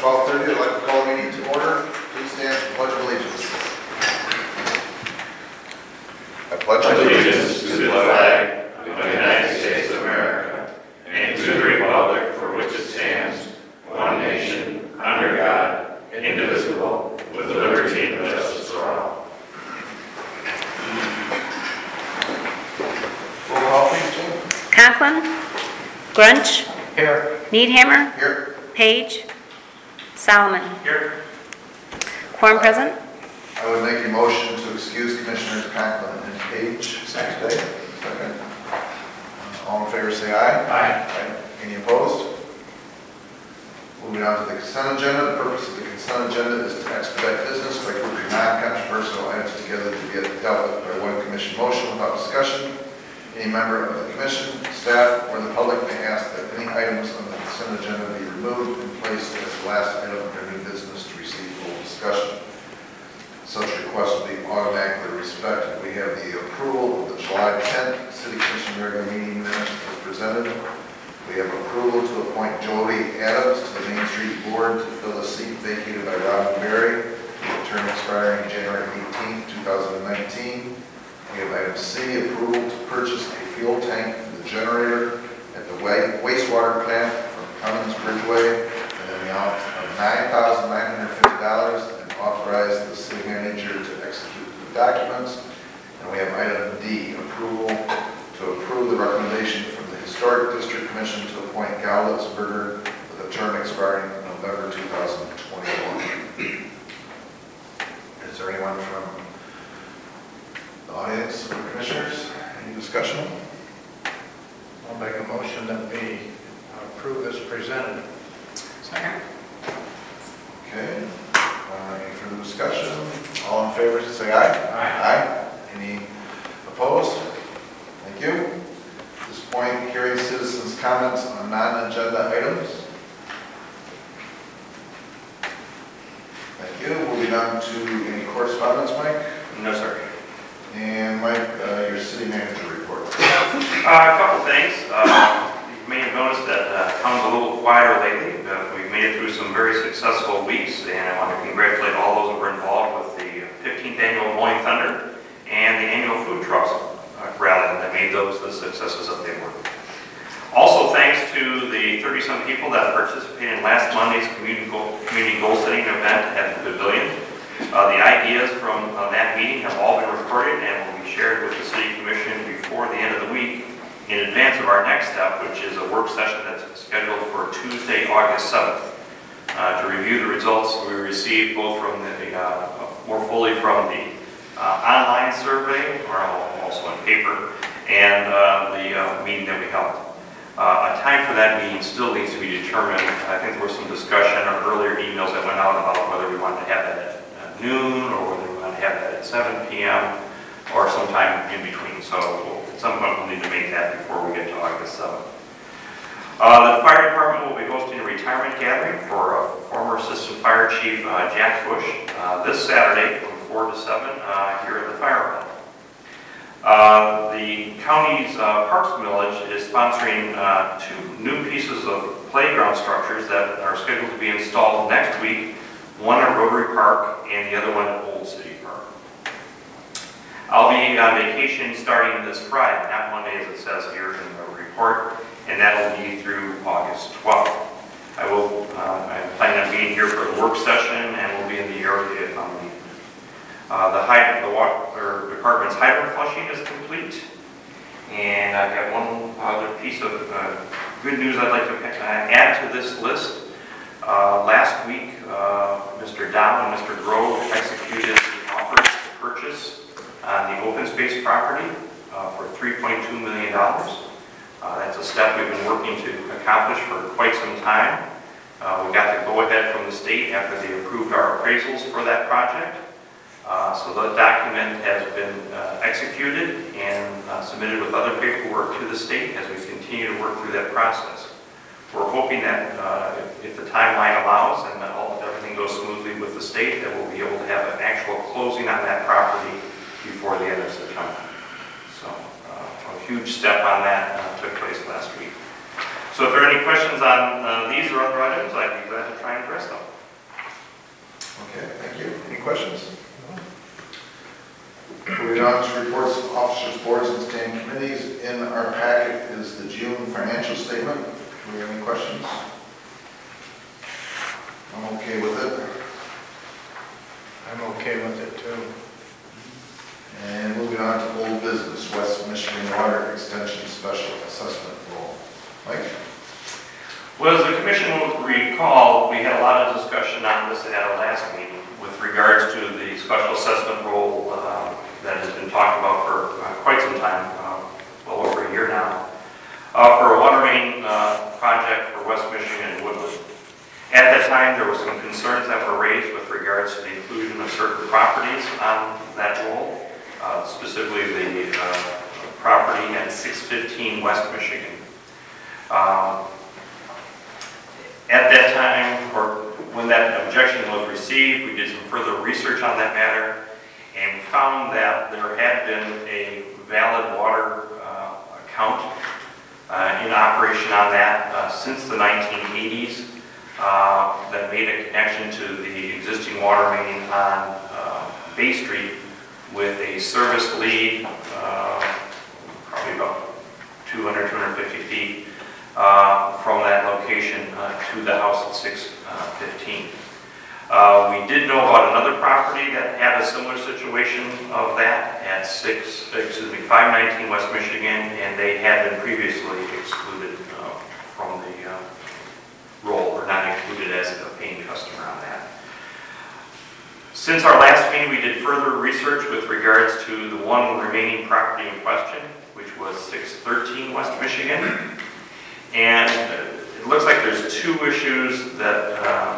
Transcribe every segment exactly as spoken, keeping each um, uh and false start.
twelve thirty, I'd like to call the meeting to order. Please stand for the Pledge of Allegiance. I pledge allegiance to the flag of the United States of America and to the republic for which it stands, one nation, under God, indivisible, with liberty and justice for all. Roll call, please, Jim. Conklin, Grunch, Here. Needhammer, Here. Page, Solomon. Here. Quorum present. I would make a motion to excuse Commissioners Conklin and Page today. Second. Uh, All in favor say aye. Aye. Any opposed? Moving on to the consent agenda. The purpose of the consent agenda is to expedite business by grouping non-controversial items together to get dealt with by one commission motion without discussion. Any member of the commission, staff, or the public may ask that any items on the consent agenda be removed and placed as the last item of their new business to receive full discussion. Such requests will be automatically respected. We have the approval of the July tenth City Commission regular meeting minutes as presented. We have approval to appoint Jody Adams to the Main Street Board to fill a seat vacated by Robin Berry, term expiring January eighteenth, two thousand nineteen. We have item C, approval to purchase a fuel tank for the generator at the wastewater plant from Cummins Bridgeway and an amount of nine thousand nine hundred fifty dollars, and authorize the city manager to execute the documents. And we have item D, approval to approve the recommendation from the Historic District Commission to appoint Gal Litzberger with a term expiring November two thousand twenty-one. Is there anyone from the audience or the commissioners? Any discussion? I'll make a motion that we approve this presented. Second. Okay. Uh, any further discussion? All in favor, say aye. Aye. Aye. Any opposed? Thank you. At this point, hearing citizens' comments on non-agenda items. Thank you. Moving on to any correspondence, Mike? No, sir. And Mike, uh, your city manager report. Uh, a couple things. Uh, you may have noticed that uh, town's a little quieter lately. Uh, we've made it through some very successful weeks, and I want to congratulate all those that were involved with the fifteenth annual Blowing Thunder and the annual food trucks uh, rally that made those the successes that they were. Also, thanks to the thirty-some people that participated in last Monday's community goal, community goal setting event at the Pavilion. Uh, the ideas from uh, that meeting have all been recorded and will be shared with the City Commission before the end of the week in advance of our next step, which is a work session that's scheduled for Tuesday, August seventh. Uh, to review the results we received both from the, uh, more fully from the uh, online survey, or also in paper, and uh, the uh, meeting that we held. Uh, a time for that meeting still needs to be determined. I think there was some discussion or earlier emails that went out about whether we wanted to have that at noon or whether we want to have that at seven p.m. or sometime in between. So at some point we'll need to make that before we get to August seventh. Uh, the fire department will be hosting a retirement gathering for uh, former Assistant Fire Chief uh, Jack Bush uh, this Saturday from four to seven uh, here at the fire hall. Uh, the county's uh, Parks Village is sponsoring uh, two new pieces of playground structures that are scheduled to be installed next week. One at Rotary Park and the other one at Old City Park. I'll be on vacation starting this Friday, not Monday as it says here in the report, and that will be through August twelfth. I will, uh, I'm planning on being here for the work session and will be in the area on the evening. Uh, the, hyd- the water department's hydrant flushing is complete, and I've got one other piece of uh, good news I'd like to uh, add to this list. Uh, last week, uh, Mister Dow and Mister Grove executed the offers to purchase on the open space property uh, for three point two million dollars. Uh, that's a step we've been working to accomplish for quite some time. Uh, we got the go-ahead from the state after they approved our appraisals for that project. Uh, so the document has been uh, executed and uh, submitted with other paperwork to the state as we continue to work through that process. We're hoping that uh, if, if the timeline allows and that all, everything goes smoothly with the state, that we'll be able to have an actual closing on that property before the end of September. So uh, a huge step on that uh, took place last week. So if there are any questions on uh, these or other items, I'd be glad to try and address them. Okay, thank you. Any questions? Moving on to reports of officers, boards, and standing committees. In our packet is the June financial statement. Do we have any questions? I'm okay with it. I'm okay with it too. And moving on to old business, West Michigan Water Extension Special Assessment Role. Mike? Well, as the commission will recall, we had a lot of discussion on this at our last meeting with regards to the special assessment role uh, that has been talked about for uh, quite some time, uh, well over a year now, uh, for a water main uh, project for West Michigan and Woodland. At that time, there were some concerns that were raised with regards to the inclusion of certain properties on that role, uh, specifically the uh, property at six fifteen West Michigan. Um, At that time, or when that objection was received, we did some further research on that matter and found that there had been a valid water uh, account uh, in operation on that uh, since the nineteen eighties uh, that made a connection to the existing water main on uh, Bay Street with a service lead, uh, probably about two hundred, two hundred fifty feet. Uh, from that location uh, to the house at six fifteen. Uh, we did know about another property that had a similar situation of that at six, excuse me, five nineteen West Michigan, and they had been previously excluded uh, from the uh, roll, or not included as a paying customer on that. Since our last meeting, we did further research with regards to the one remaining property in question, which was six thirteen West Michigan. And it looks like there's two issues that uh,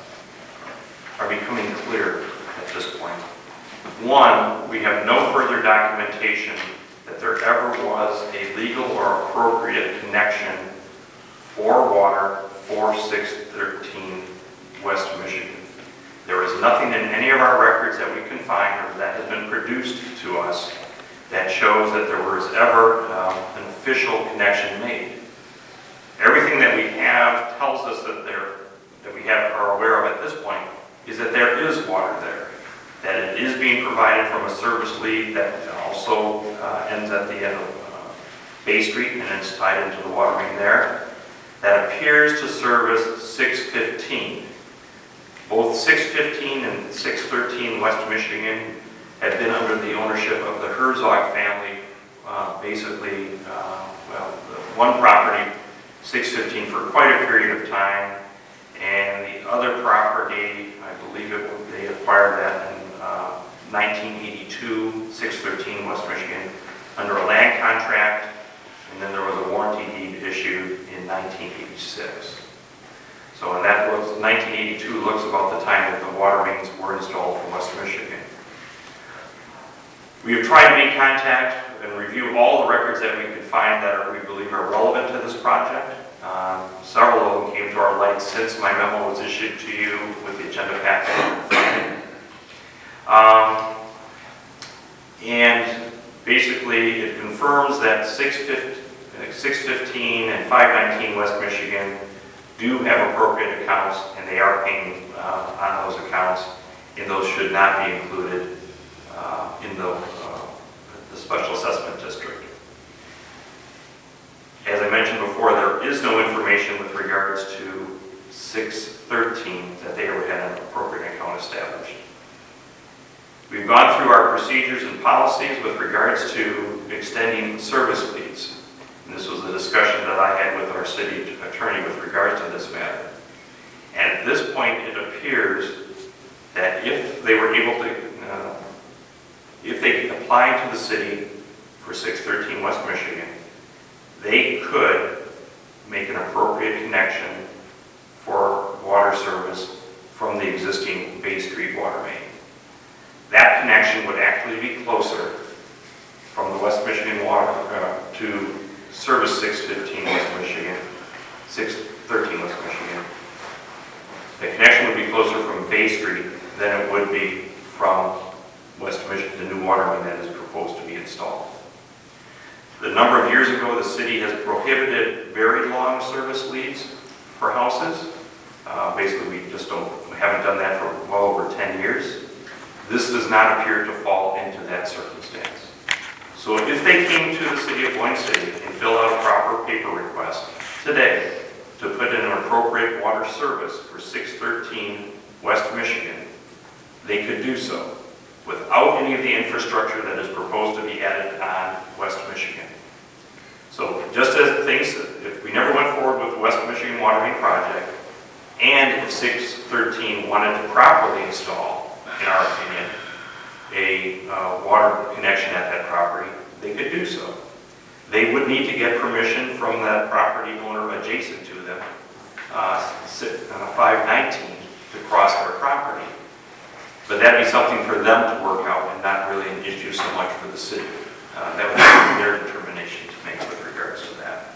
are becoming clear at this point. One, we have no further documentation that there ever was a legal or appropriate connection for water for six thirteen West Michigan. There is nothing in any of our records that we can find or that has been produced to us that shows that there was ever um, an official connection made. Everything that we have tells us that there, that we have are aware of at this point is that there is water there, that it is being provided from a service lead that also uh, ends at the end of uh, Bay Street and it's tied into the water main there, that appears to service six fifteen. Both six fifteen and six thirteen West Michigan have been under the ownership of the Herzog family, uh, basically, uh, well, the one property six fifteen for quite a period of time, and the other property, I believe it, they acquired that in uh, nineteen eighty-two, six thirteen West Michigan, under a land contract, and then there was a warranty deed issued in nineteen eighty-six. So and that was, nineteen eighty-two looks about the time that the water mains were installed from West Michigan. We have tried to make contact and review all the records that we could find that are, we believe are relevant to this project. Um, several of them came to our light since my memo was issued to you with the agenda packet. Um, and basically it confirms that six fifteen and five nineteen West Michigan do have appropriate accounts and they are paying uh, on those accounts, and those should not be included uh, in the, uh, the special assessment district. As I mentioned before, there is no information with regards to six thirteen that they ever had an appropriate account established. We've gone through our procedures and policies with regards to extending service leads. And this was the discussion that I had with our city attorney with regards to this matter. And at this point, it appears that if they were able to, uh, if they applied to the city for six thirteen West Michigan, they could make an appropriate connection for water service from the existing Bay Street water main. That connection would actually be closer from the West Michigan water uh, to service six fifteen West Michigan, six thirteen West Michigan. The connection would be closer from Bay Street than it would be from West Michigan, the new water main that is proposed to be installed. The number of years ago, the city has prohibited very long service leads for houses. Uh, basically, we just don't haven't done that for well over ten years. This does not appear to fall into that circumstance. So if they came to the city of Boyne City and filled out a proper paper request today to put in an appropriate water service for six thirteen West Michigan, they could do so without any of the infrastructure that is proposed to be added on West Michigan. So just as things, if we never went forward with the West Michigan Water Main Project, and if six thirteen wanted to properly install, in our opinion, a uh, water connection at that property, they could do so. They would need to get permission from that property owner adjacent to them, uh, five nineteen, to cross their property. But that'd be something for them to work out and not really an issue so much for the city. Uh, that would be their determination to make with regards to that.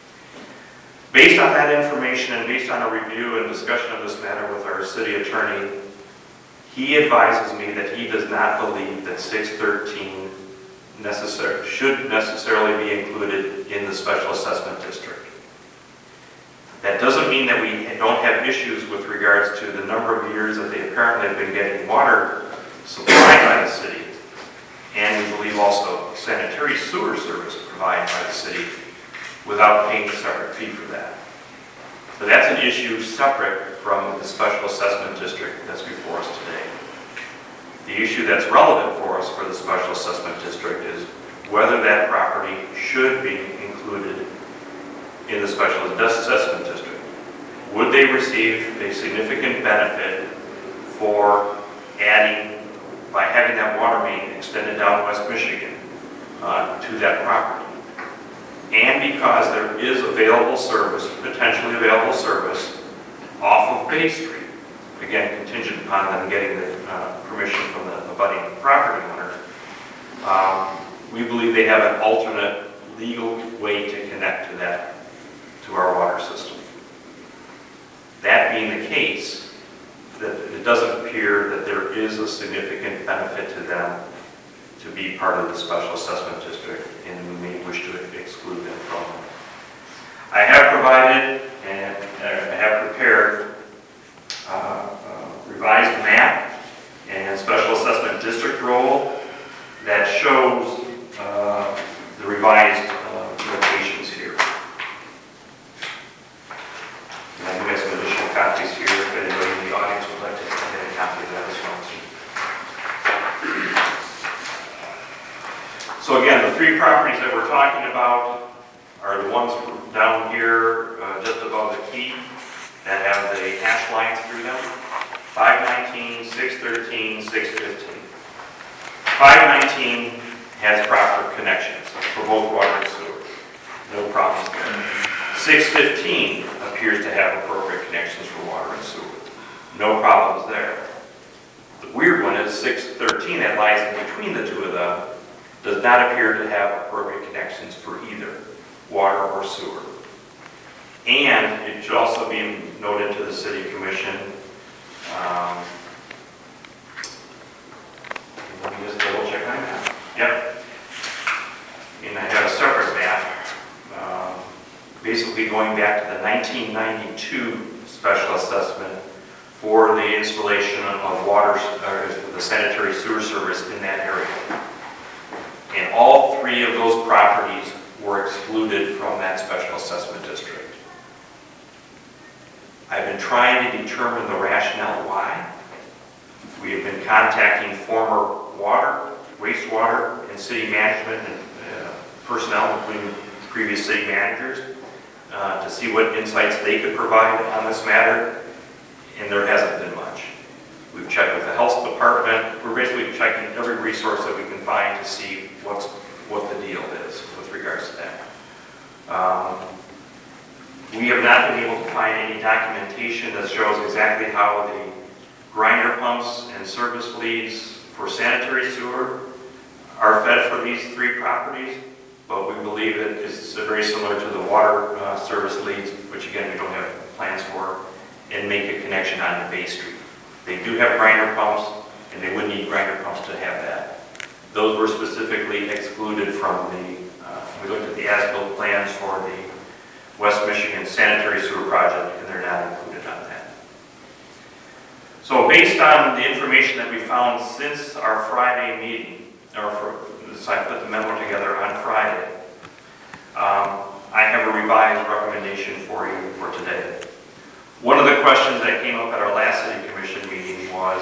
Based on that information and based on a review and discussion of this matter with our city attorney, he advises me that he does not believe that six thirteen necessary, should necessarily be included in the special assessment district. That doesn't mean that we don't have issues with regards to the number of years that they apparently have been getting water supplied by the city, and we believe also sanitary sewer service provided by the city without paying a separate fee for that. But that's an issue separate from the special assessment district that's before us today. The issue that's relevant for us for the special assessment district is whether that property should be included in the special assessment district. Would they receive a significant benefit for adding, by having that water main extended down West Michigan uh, to that property? And because there is available service, potentially available service, off of Bay Street, again contingent upon them getting the uh, permission from the abutting property owner, um, we believe they have an alternate legal way to connect to that, to our water system. That being the case, that it doesn't appear that there is a significant benefit to them to be part of the special assessment district, and we may wish to exclude them from it. I have provided and uh, I have prepared uh, a revised map and special assessment district roll that shows uh, the revised uh, locations here. And I do have some additional copies here if anybody in the audience would like to get a copy of that as well. So again, the three properties that we're talking about are the ones down here uh, just above the key that have the hash lines through them. five nineteen, six thirteen, six fifteen. five nineteen has proper connections for both water and sewer. No problems there. six fifteen appears to have appropriate connections for water and sewer. No problems there. The weird one is six thirteen, that lies in between the two of them, does not appear to have appropriate connections for either water or sewer. And it should also be noted to the City Commission, um, let me just double check my map. Yep. And I have a separate map, um, basically going back to the nineteen ninety-two special assessment for the installation of water, uh, the sanitary sewer service in that area. And all three of those properties were excluded from that special assessment district. I've been trying to determine the rationale why. We have been contacting former water, wastewater, and city management and uh, personnel, including previous city managers, uh, to see what insights they could provide on this matter, and there hasn't been much. We've checked with the health department. We're basically checking every resource that we can find to see what's what the deal is with regards to that. Um, we have not been able to find any documentation that shows exactly how the grinder pumps and service leads for sanitary sewer are fed for these three properties, but we believe that it's very similar to the water uh, service leads, which again we don't have plans for, and make a connection onto Bay Street. They do have grinder pumps, and they would need grinder pumps to have that. Those were specifically excluded from the, uh, we looked at the as-built plans for the West Michigan sanitary sewer project, and they're not included on that. based on the information that we found since our Friday meeting, or for, so I put the memo together on Friday, um, I have a revised recommendation for you for today. One of the questions that came up at our last city commission meeting was,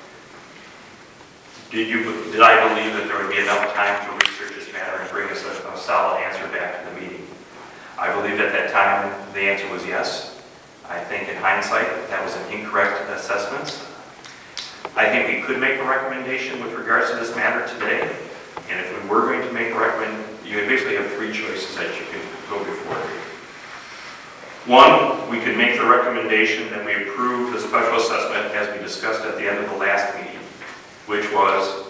did you, did I believe that there would be enough time to research this matter and bring us a, a solid answer back to the meeting? I believed at that time the answer was yes. I think in hindsight that was an incorrect assessment. I think we could make a recommendation with regards to this matter today. And if we were going to make a recommendation, you basically have three choices that you could go before you. One, we could make the recommendation that we approve the special assessment as we discussed at the end of the last meeting, which was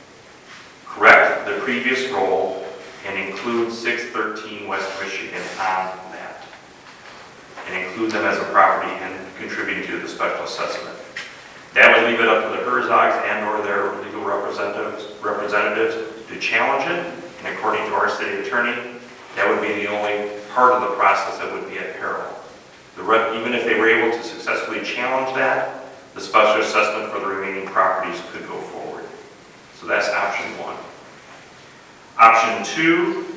correct the previous roll and include six thirteen West Michigan on that. And include them as a property and contributing to the special assessment. That would leave it up to the Herzogs and or their legal representatives, representatives to challenge it. And according to our city attorney, that would be the only part of the process that would be at peril. The re- even if they were able to successfully challenge that, the special assessment for the remaining properties could go forward. So that's option one. Option two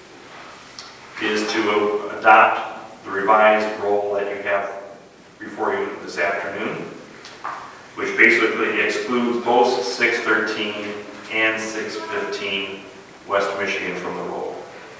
is to adopt the revised roll that you have before you this afternoon, which basically excludes both six thirteen and six fifteen West Michigan from the roll.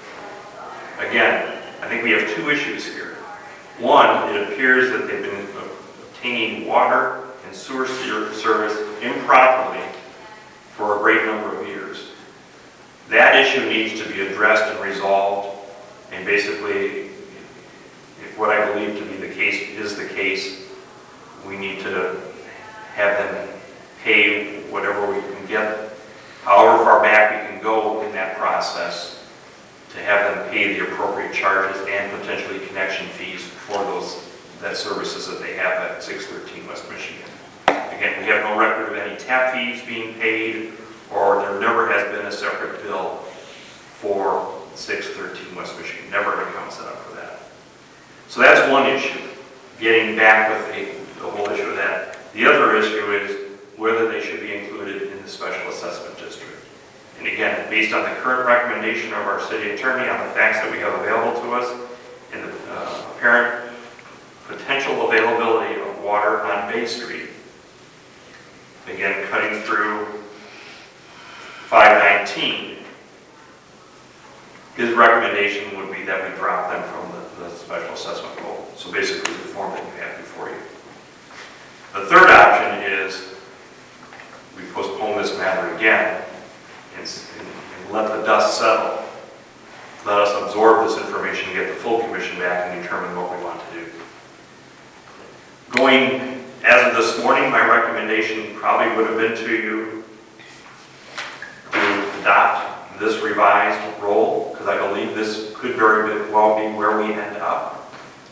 Again, I think we have two issues here. One, it appears that they've been obtaining water and sewer service improperly for a great number of years. That issue needs to be addressed and resolved, and basically, if what I believe to be the case is the case, we need to have them pay whatever we can get, however far back we can go in that process, to have them pay the appropriate charges and potentially connection fees for those that services that they have at six thirteen West Michigan. Again, we have no record of any tap fees being paid, or there never has been a separate bill for six thirteen West Michigan. Never an account set up for that. So that's one issue, getting back with the, the whole issue of that. The other issue is whether they should be included in the special assessment district. And again, based on the current recommendation of our city attorney, on the facts that we have available to us, and the uh, apparent potential availability of water on Bay Street, again, cutting through five nineteen, his recommendation would be that we drop them from the, the special assessment roll. So basically the form that you have before you. The third option is we postpone this matter again and, and, and let the dust settle. Let us absorb this information and get the full commission back and determine what we want to do. Going, as of this morning, my recommendation probably would have been to you to adopt this revised roll, because I believe this could very well be where we end up.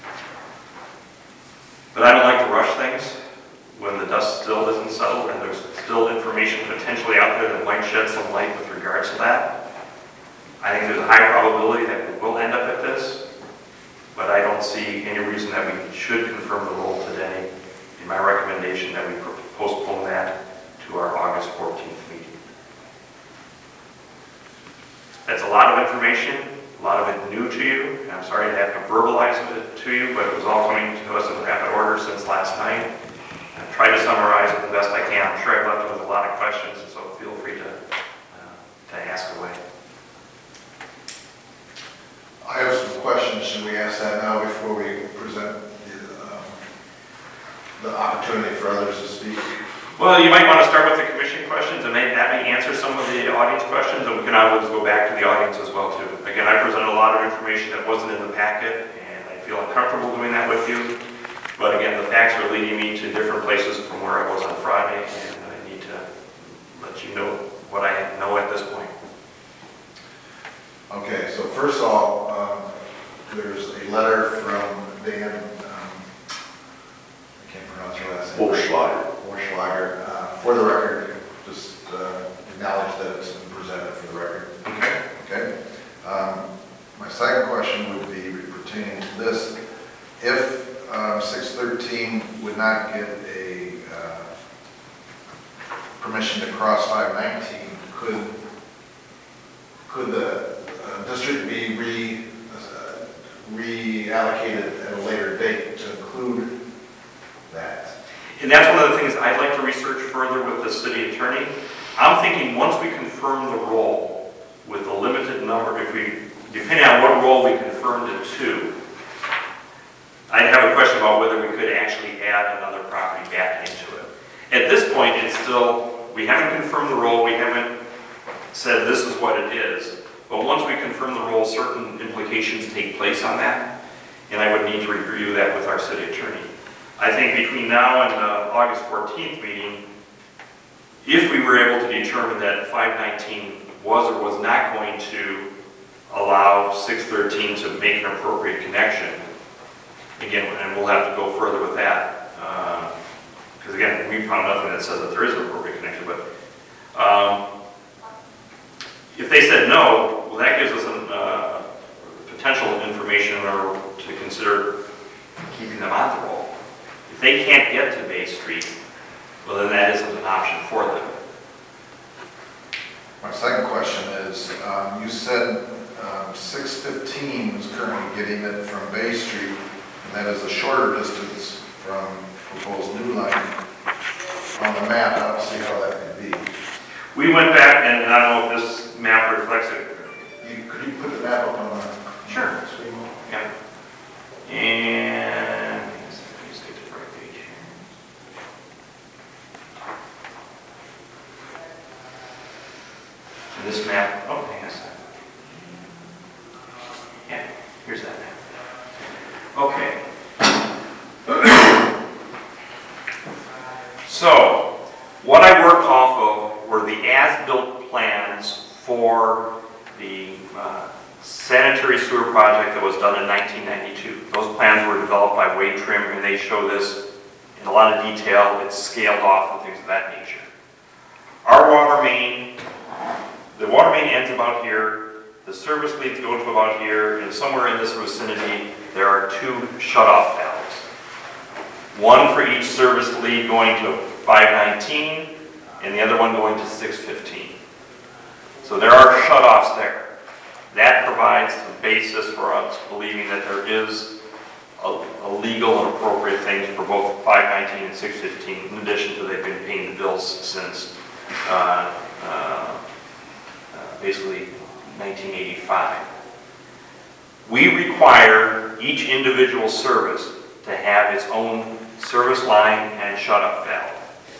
But I don't like to rush things when the dust still isn't settled and there's still information potentially out there that might shed some light with regards to that. I think there's a high probability that we will end up at this, but I don't see any reason that we should confirm the roll today. In my recommendation that we postpone that to our August fourteenth meeting. That's a lot of information, a lot of it new to you, and I'm sorry to have to verbalize it to you, but it was all coming to us in rapid order since last night. I've tried to summarize it the best I can. I'm sure I've left you with a lot of questions, so feel free to, uh, to ask away. I have some questions. Should we ask that now before we present the, um, the opportunity for others to speak? Well, you might want to start with the commission questions, and may, that may answer some of the audience questions, and we can always go back to the audience as well, too. Again, I presented a lot of information that wasn't in the packet, and I feel uncomfortable doing that with you. But again, the facts are leading me to different places from where I was on Friday, and I need to let you know what I know at this point. Okay, so first of all, um, there's a letter from Dan, um, I can't pronounce your last name. Borschlager. Borschlager. Uh, for the record, just uh, acknowledge that it's been presented for the record. Okay. Okay. Um, my second question would be pertaining to this. If um, six thirteen would not get a uh, permission to cross five nineteen, could, could the uh, district be re, uh, reallocated at a later date to include that? And that's one of the things I'd like to research further with the city attorney. I'm thinking once we confirm the role with a limited number, if we, depending on what role we confirmed it to, I'd have a question about whether we could actually add another property back into it. At this point, it's still, we haven't confirmed the role, we haven't said this is what it is. But once we confirm the role, certain implications take place on that, and I would need to review that with our city attorney. I think between now and the August fourteenth meeting, if we were able to determine that five nineteen was or was not going to allow six thirteen to make an appropriate connection, again, and we'll have to go further with that, because uh, again, we found nothing that says that there is an appropriate connection, but um, if they said no, well, that gives us an, uh, potential information or to consider keeping them on the roll. If they can't get to Bay Street, well, then that isn't an option for them. My second question is, um, you said um, six fifteen was currently getting it from Bay Street, and that is a shorter distance from proposed new line. On the map, I don't see how that could be. We went back, and I don't know if this map reflects it. You, could you put the map up on the Sure. screen? Yeah. And let me just get to the right page here. And this map, oh, hang on a second. Yeah, here's that map. Okay. So, what I worked off of were the as-built plans for the uh, sanitary sewer project that was done in nineteen ninety-two. Those plans were developed by Wade Trim, and they show this in a lot of detail. It's scaled off and things of that nature. Our water main, the water main ends about here, the service leads go to about here, and somewhere in this vicinity there are two shut-off valves. One for each service lead going to five nineteen, and the other one going to six fifteen. So there are shut-offs there. That provides the basis for us believing that there is a, a legal and appropriate thing for both five nineteen and six fifteen, in addition to they've been paying the bills since uh, uh, uh, basically nineteen eighty-five. We require each individual service to have its own service line and shut-off valve.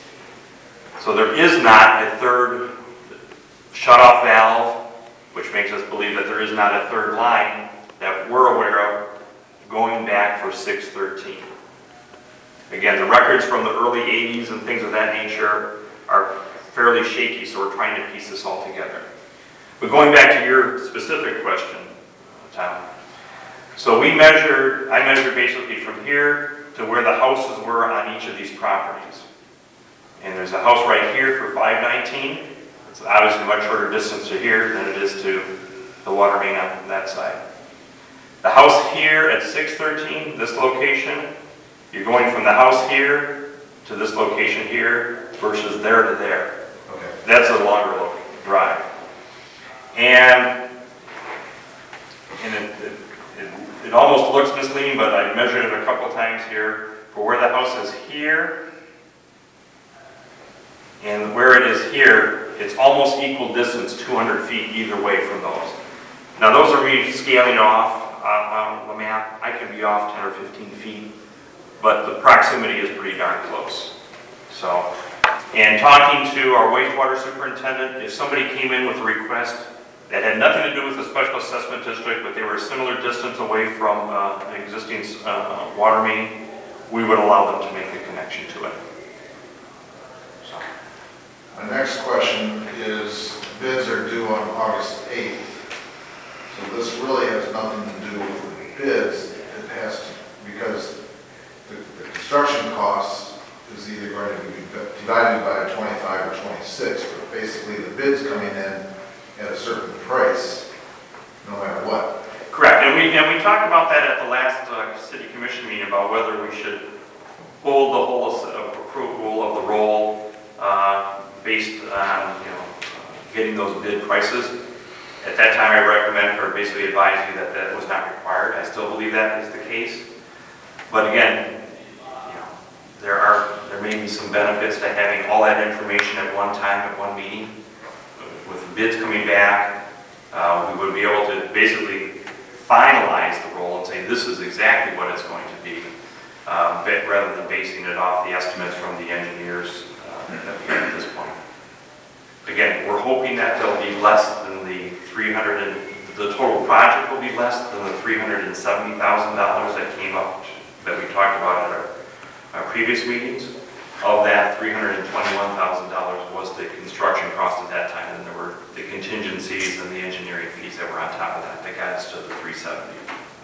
So there is not a third shut-off valve, which makes us believe that there is not a third line that we're aware of going back for six thirteen. Again, the records from the early eighties and things of that nature are fairly shaky, so we're trying to piece this all together. But going back to your specific question, Tom, so we measured, I measured basically from here to where the houses were on each of these properties. And there's a house right here for five nineteen. It's obviously a much shorter distance to here than it is to the water main on that side. The house here at six thirteen, this location, you're going from the house here to this location here versus there to there. Okay. That's a longer look, drive. And, and it, it, it, it almost looks misleading, but I measured it a couple times here for where the house is here and where it is here. It's almost equal distance, two hundred feet either way from those. Now those are me scaling off uh, on the map. I could be off ten or fifteen feet, but the proximity is pretty darn close. So, and talking to our wastewater superintendent, if somebody came in with a request that had nothing to do with the special assessment district, but they were a similar distance away from uh, an existing uh, water main, we would allow them to make the connection to it. So. My next question is, bids are due on August eighth. So this really has nothing to do with bids. It has to, because the, the construction cost is either going to be divided by twenty-five or twenty-six, but basically the bid's coming in at a certain price, no matter what. Correct, and we and we talked about that at the last uh, city commission meeting about whether we should hold the whole uh, approval of the roll uh, based on, you know, getting those bid prices. At that time, I recommended or basically advised you that that was not required. I still believe that is the case. But again, you know, there are, there may be some benefits to having all that information at one time, at one meeting. With bids coming back, uh, we would be able to basically finalize the role and say this is exactly what it's going to be, um, but rather than basing it off the estimates from the engineers uh, that we have at this point. Again, we're hoping that there'll be less than the three hundred and the total project will be less than the three hundred seventy thousand dollars that came up that we talked about at our, our previous meetings. Of that, three hundred twenty-one thousand dollars was the construction cost at that time, and there were the contingencies and the engineering fees that were on top of that that got us to the three seventy.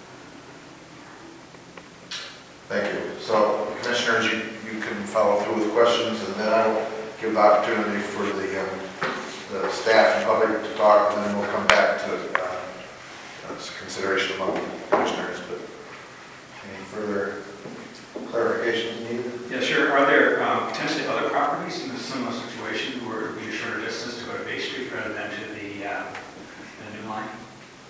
Thank you. So, commissioners, you, you can follow through with questions, and then I'll give the opportunity for the, um, the staff and public to talk, and then we'll come back to uh, that's consideration among commissioners. But any further clarifications needed? Yeah, sure. Are there um, potentially other properties in a similar situation where it would be a shorter distance to go to Bay Street rather than to the, uh, the new line?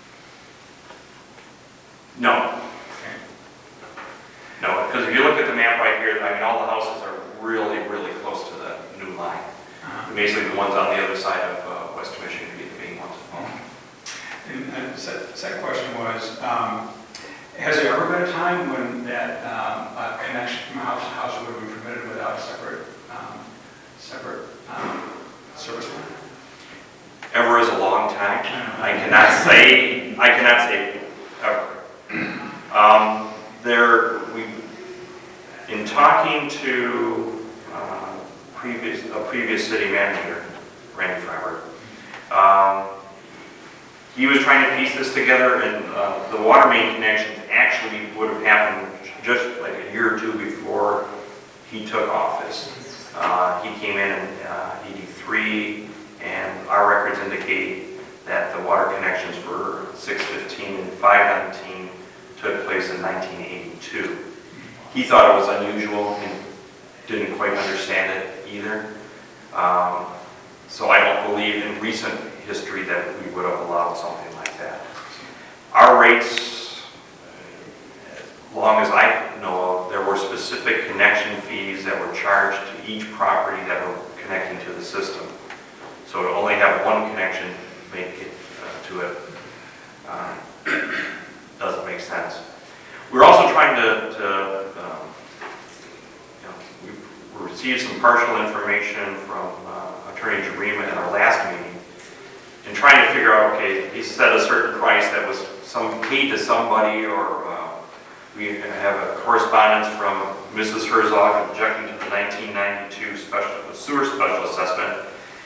No, Okay. no, because if you look at the map right here, I mean, all the houses are really, really close to the new line. Uh-huh. Basically, the ones on the other side of uh, West Michigan would be the main ones. And, and the se- second question was, um, has there ever been a time when that um, a connection from house to house would have been permitted without a separate, um, separate um, service line? Ever is a long time. I cannot say, I cannot say ever. Um, there, we, in talking to uh, previous, a previous city manager, Randy Freiberg, um, he was trying to piece this together, and uh, the water main connections actually would have happened just like a year or two before he took office. Uh, he came in in uh, eighty-three, and our records indicate that the water connections for six fifteen and five nineteen took place in nineteen eighty-two. He thought it was unusual and didn't quite understand it either. Um, so I don't believe in recent history that we would have allowed something like that. Our rates, as long as I know of, there were specific connection fees that were charged to each property that were connecting to the system. So to only have one connection make it uh, to it um, doesn't make sense. We're also trying to, to um, you know, we received some partial information from uh, Attorney Jarima at our last meeting, and trying to figure out, okay, he set a certain price that was some paid to somebody, or uh, we have a correspondence from Missus Herzog objecting to the nineteen ninety-two special sewer special assessment,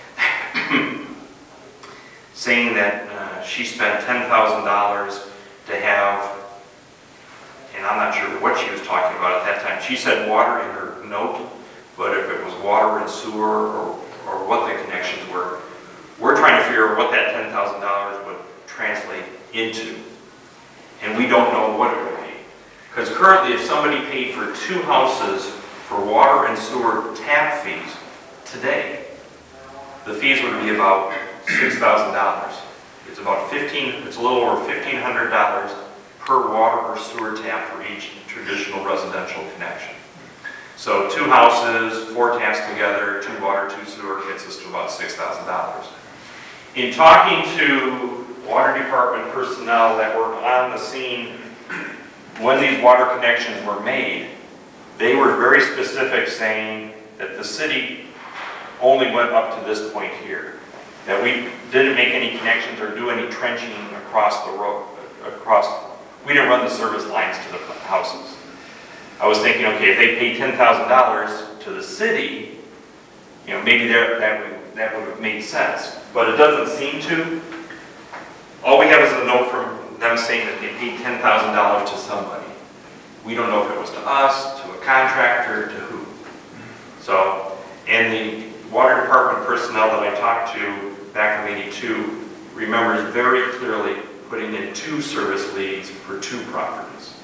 saying that uh, she spent ten thousand dollars to have, and I'm not sure what she was talking about at that time. She said water in her note, but if it was water and sewer or, or what the connections were, we're trying to figure out what that ten thousand dollars would translate into. And we don't know what it would be. Because currently, if somebody paid for two houses for water and sewer tap fees today, the fees would be about six thousand dollars. It's about fifteen, it's a little over fifteen hundred dollars per water or sewer tap for each traditional residential connection. So two houses, four taps together, two water, two sewer, gets us to about six thousand dollars. In talking to water department personnel that were on the scene when these water connections were made, they were very specific, saying that the city only went up to this point here, that we didn't make any connections or do any trenching across the road, across, we didn't run the service lines to the houses. I was thinking, okay, if they paid ten thousand dollars to the city, you know, maybe that that would, that would have made sense, but it doesn't seem to. All we have is a note from them saying that they paid ten thousand dollars to somebody. We don't know if it was to us, to a contractor, to who. So, and the water department personnel that I talked to back in eighty-two remembers very clearly putting in two service leads for two properties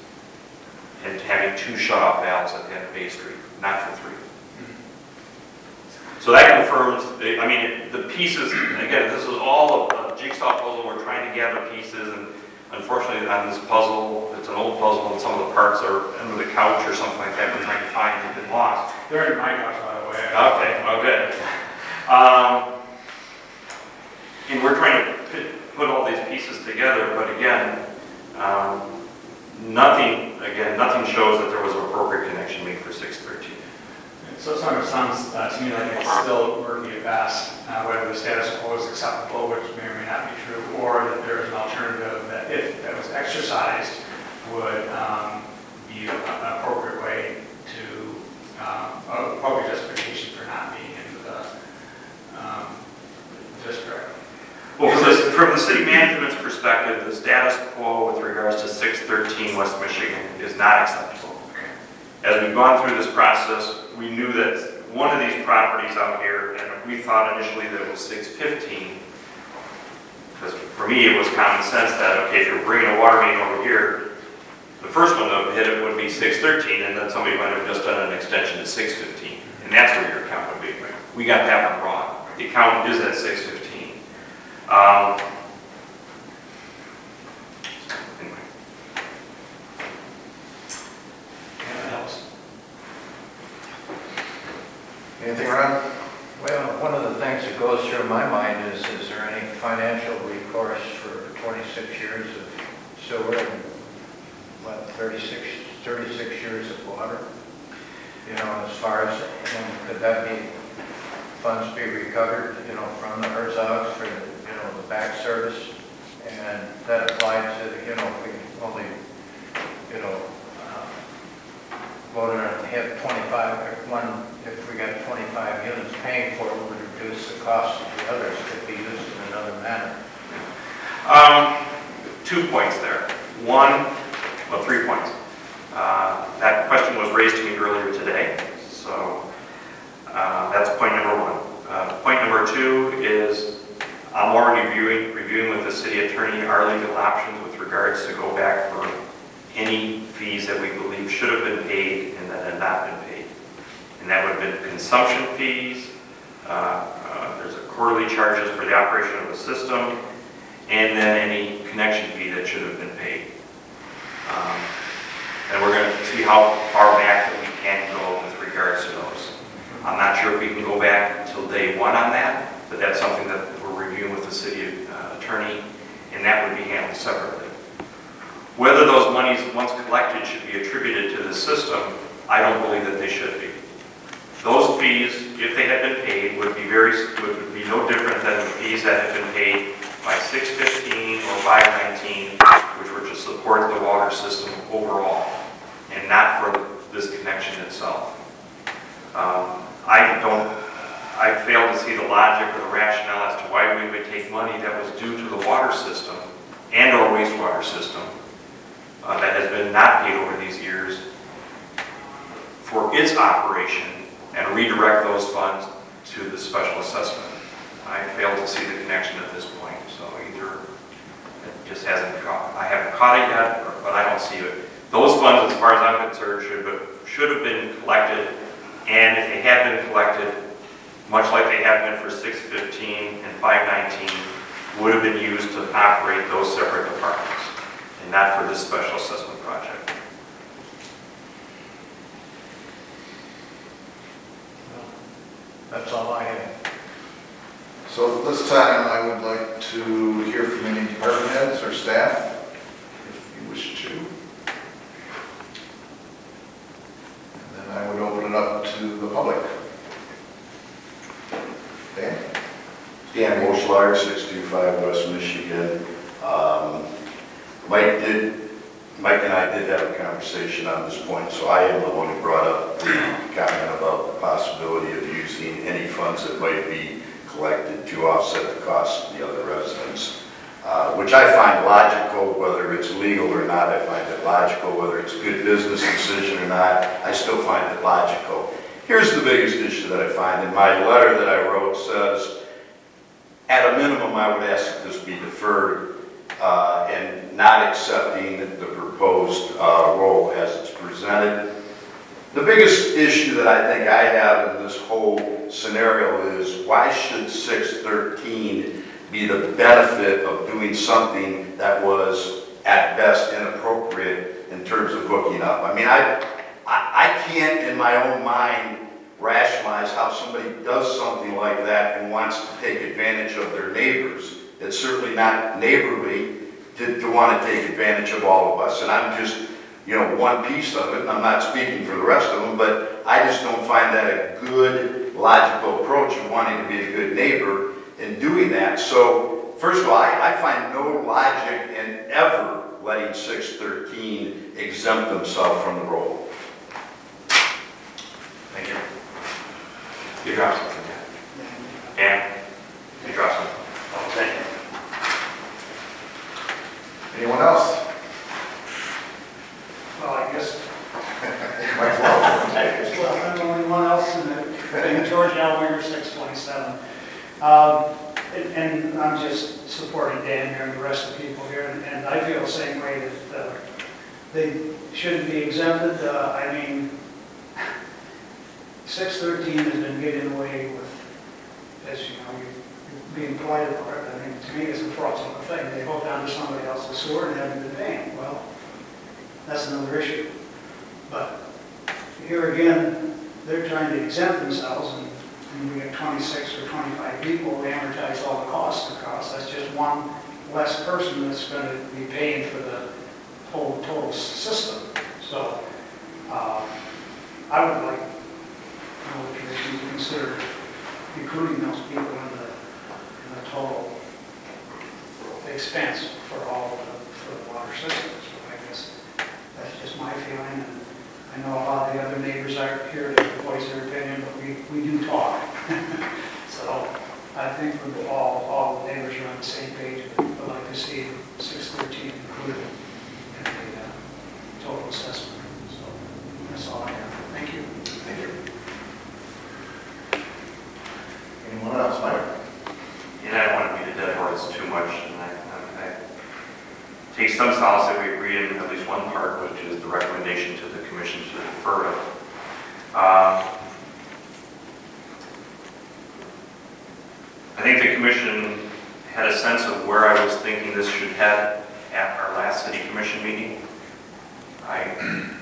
and having two shut-off valves at the end of Bay Street, not for three. So that confirms, I mean, the pieces, again, this is all a jigsaw puzzle. We're trying to gather pieces, and unfortunately on this puzzle, it's an old puzzle, and some of the parts are under the couch or something like that. We're trying to find they've been lost. They're in my house, by the way. Okay, oh good. Um, and we're trying to put, put all these pieces together, but again, um, nothing, again, nothing shows that there was an appropriate connection made for six thirteen. So it sort of sounds uh, to me like it's still working at best, uh, whether the status quo is acceptable, which may or may not be true, or that there is an alternative that, if that was exercised, would um, be an appropriate way to, um, appropriate justification for not being in the um, district. Well, from the, from the city management's perspective, the status quo with regards to six thirteen West Michigan is not acceptable. As we've gone through this process, we knew that one of these properties out here, and we thought initially that it was six fifteen, because for me it was common sense that, okay, if you're bringing a water main over here, the first one that would hit it would be six thirteen, and then somebody might have just done an extension to six fifteen, and that's where your account would be. We got that one wrong. The account is at six fifteen. Um, anyway. Yeah, that helps. Anything, Ron? Well, one of the things that goes through my mind is, is there any financial recourse for twenty-six years of sewer and, what, thirty-six, thirty-six years of water? You know, as far as, and could that be, funds be recovered, you know, from the Herzogs for, you know, the back service? And that applied to, you know, if we only, you know, uh, voted on hit twenty-five, or one, if we got twenty-five units paying for it, would reduce the cost of the others, could be used in another manner. Um, two points there. One, well, three points. Uh, that question was raised to me earlier today, so uh, that's point number one. Uh, point number two is I'm already reviewing, reviewing with the city attorney our legal options with regards to go back for any fees that we believe should have been paid and that had not been paid. And that would have been consumption fees, uh, uh, there's a quarterly charges for the operation of the system, and then any connection fee that should have been paid. Um, and we're going to see how far back that we can go with regards to those. I'm not sure if we can go back until day one on that, but that's something that we're reviewing with the city uh, attorney, and that would be handled separately. Whether those monies, once collected, should be attributed to the system, I don't believe that they should be. Those fees, if they had been paid, would be very would be no different than the fees that have been paid by six fifteen or five nineteen, which were to support the water system overall, and not for this connection itself. Um, I don't, I fail to see the logic or the rationale as to why we would take money that was due to the water system and our wastewater system uh, that has been not paid over these years for its operation and redirect those funds to the special assessment. I fail to see the connection at this point, so either it just hasn't caught, I haven't caught it yet, or, but I don't see it. Those funds, as far as I'm concerned, should have, should have been collected, and if they had been collected, much like they have been for six fifteen and five nineteen, would have been used to operate those separate departments, and not for this special assessment project. That's all I have. So at this time, I would like to hear from any department heads or staff, if you wish to. And then I would open it up to the public. Dan? Dan Moschlager, six two five West Michigan. Um, Mike did, Mike and I did have a conversation on this point, so I am the one who brought up the comment about the possibility of using any funds that might be collected to offset the cost of the other residents, uh, which I find logical. Whether it's legal or not, I find it logical. Whether it's a good business decision or not, I still find it logical. Here's the biggest issue that I find. In my letter that I wrote says, at a minimum, I would ask that this be deferred uh, and not accepting the proposed uh, role as it's presented. The biggest issue that I think I have in this whole scenario is why should six thirteen be the benefit of doing something that was at best inappropriate in terms of hooking up? I mean, I, I, I can't in my own mind rationalize how somebody does something like that and wants to take advantage of their neighbors. It's certainly not neighborly to, to want to take advantage of all of us, and I'm just, you know, one piece of it, and I'm not speaking for the rest of them, but I just don't find that a good, logical approach of wanting to be a good neighbor in doing that. So, first of all, I, I find no logic in ever letting six thirteen exempt themselves from the role. Thank you. You dropped something, Dan? You dropped something? Oh, thank you. Anyone else? Well, I guess, Mike Love. well, I'm the only one else in the, in George Elwinger, six twenty-seven. Um, and, and I'm just supporting Dan here and the rest of the people here, and, and I feel the same way that uh, they shouldn't be exempted. Uh, I mean, six thirteen has been getting away with, as you know, you being polite about it. I mean, to me, it's a fraudulent thing. They hooked onto somebody else's sewer and haven't been paying. Well, that's another issue. But here again, they're trying to exempt themselves, and, and we have twenty-six or twenty-five people, we amortize all the costs of costs. That's just one less person that's going to be paying for the whole total system. So uh, I would like you know, the commission to consider including those people in the, in the total expense for all of the, for the water system. So I guess that's just my feeling, and I know a lot of the other neighbors aren't here to voice their opinion, but we, we do talk. So I think we all, all the neighbors are on the same page. I'd like to see six thirteen included in the uh, total assessment. So that's all I have. Thank you. Thank you. Anyone else, Mike? And I don't want to beat a dead horse too much, and I, I, I take some solace that we agree in at least one part, which is the recommendation to the commission to defer it. Uh, I think the commission had a sense of where I was thinking this should head at our last city commission meeting. I,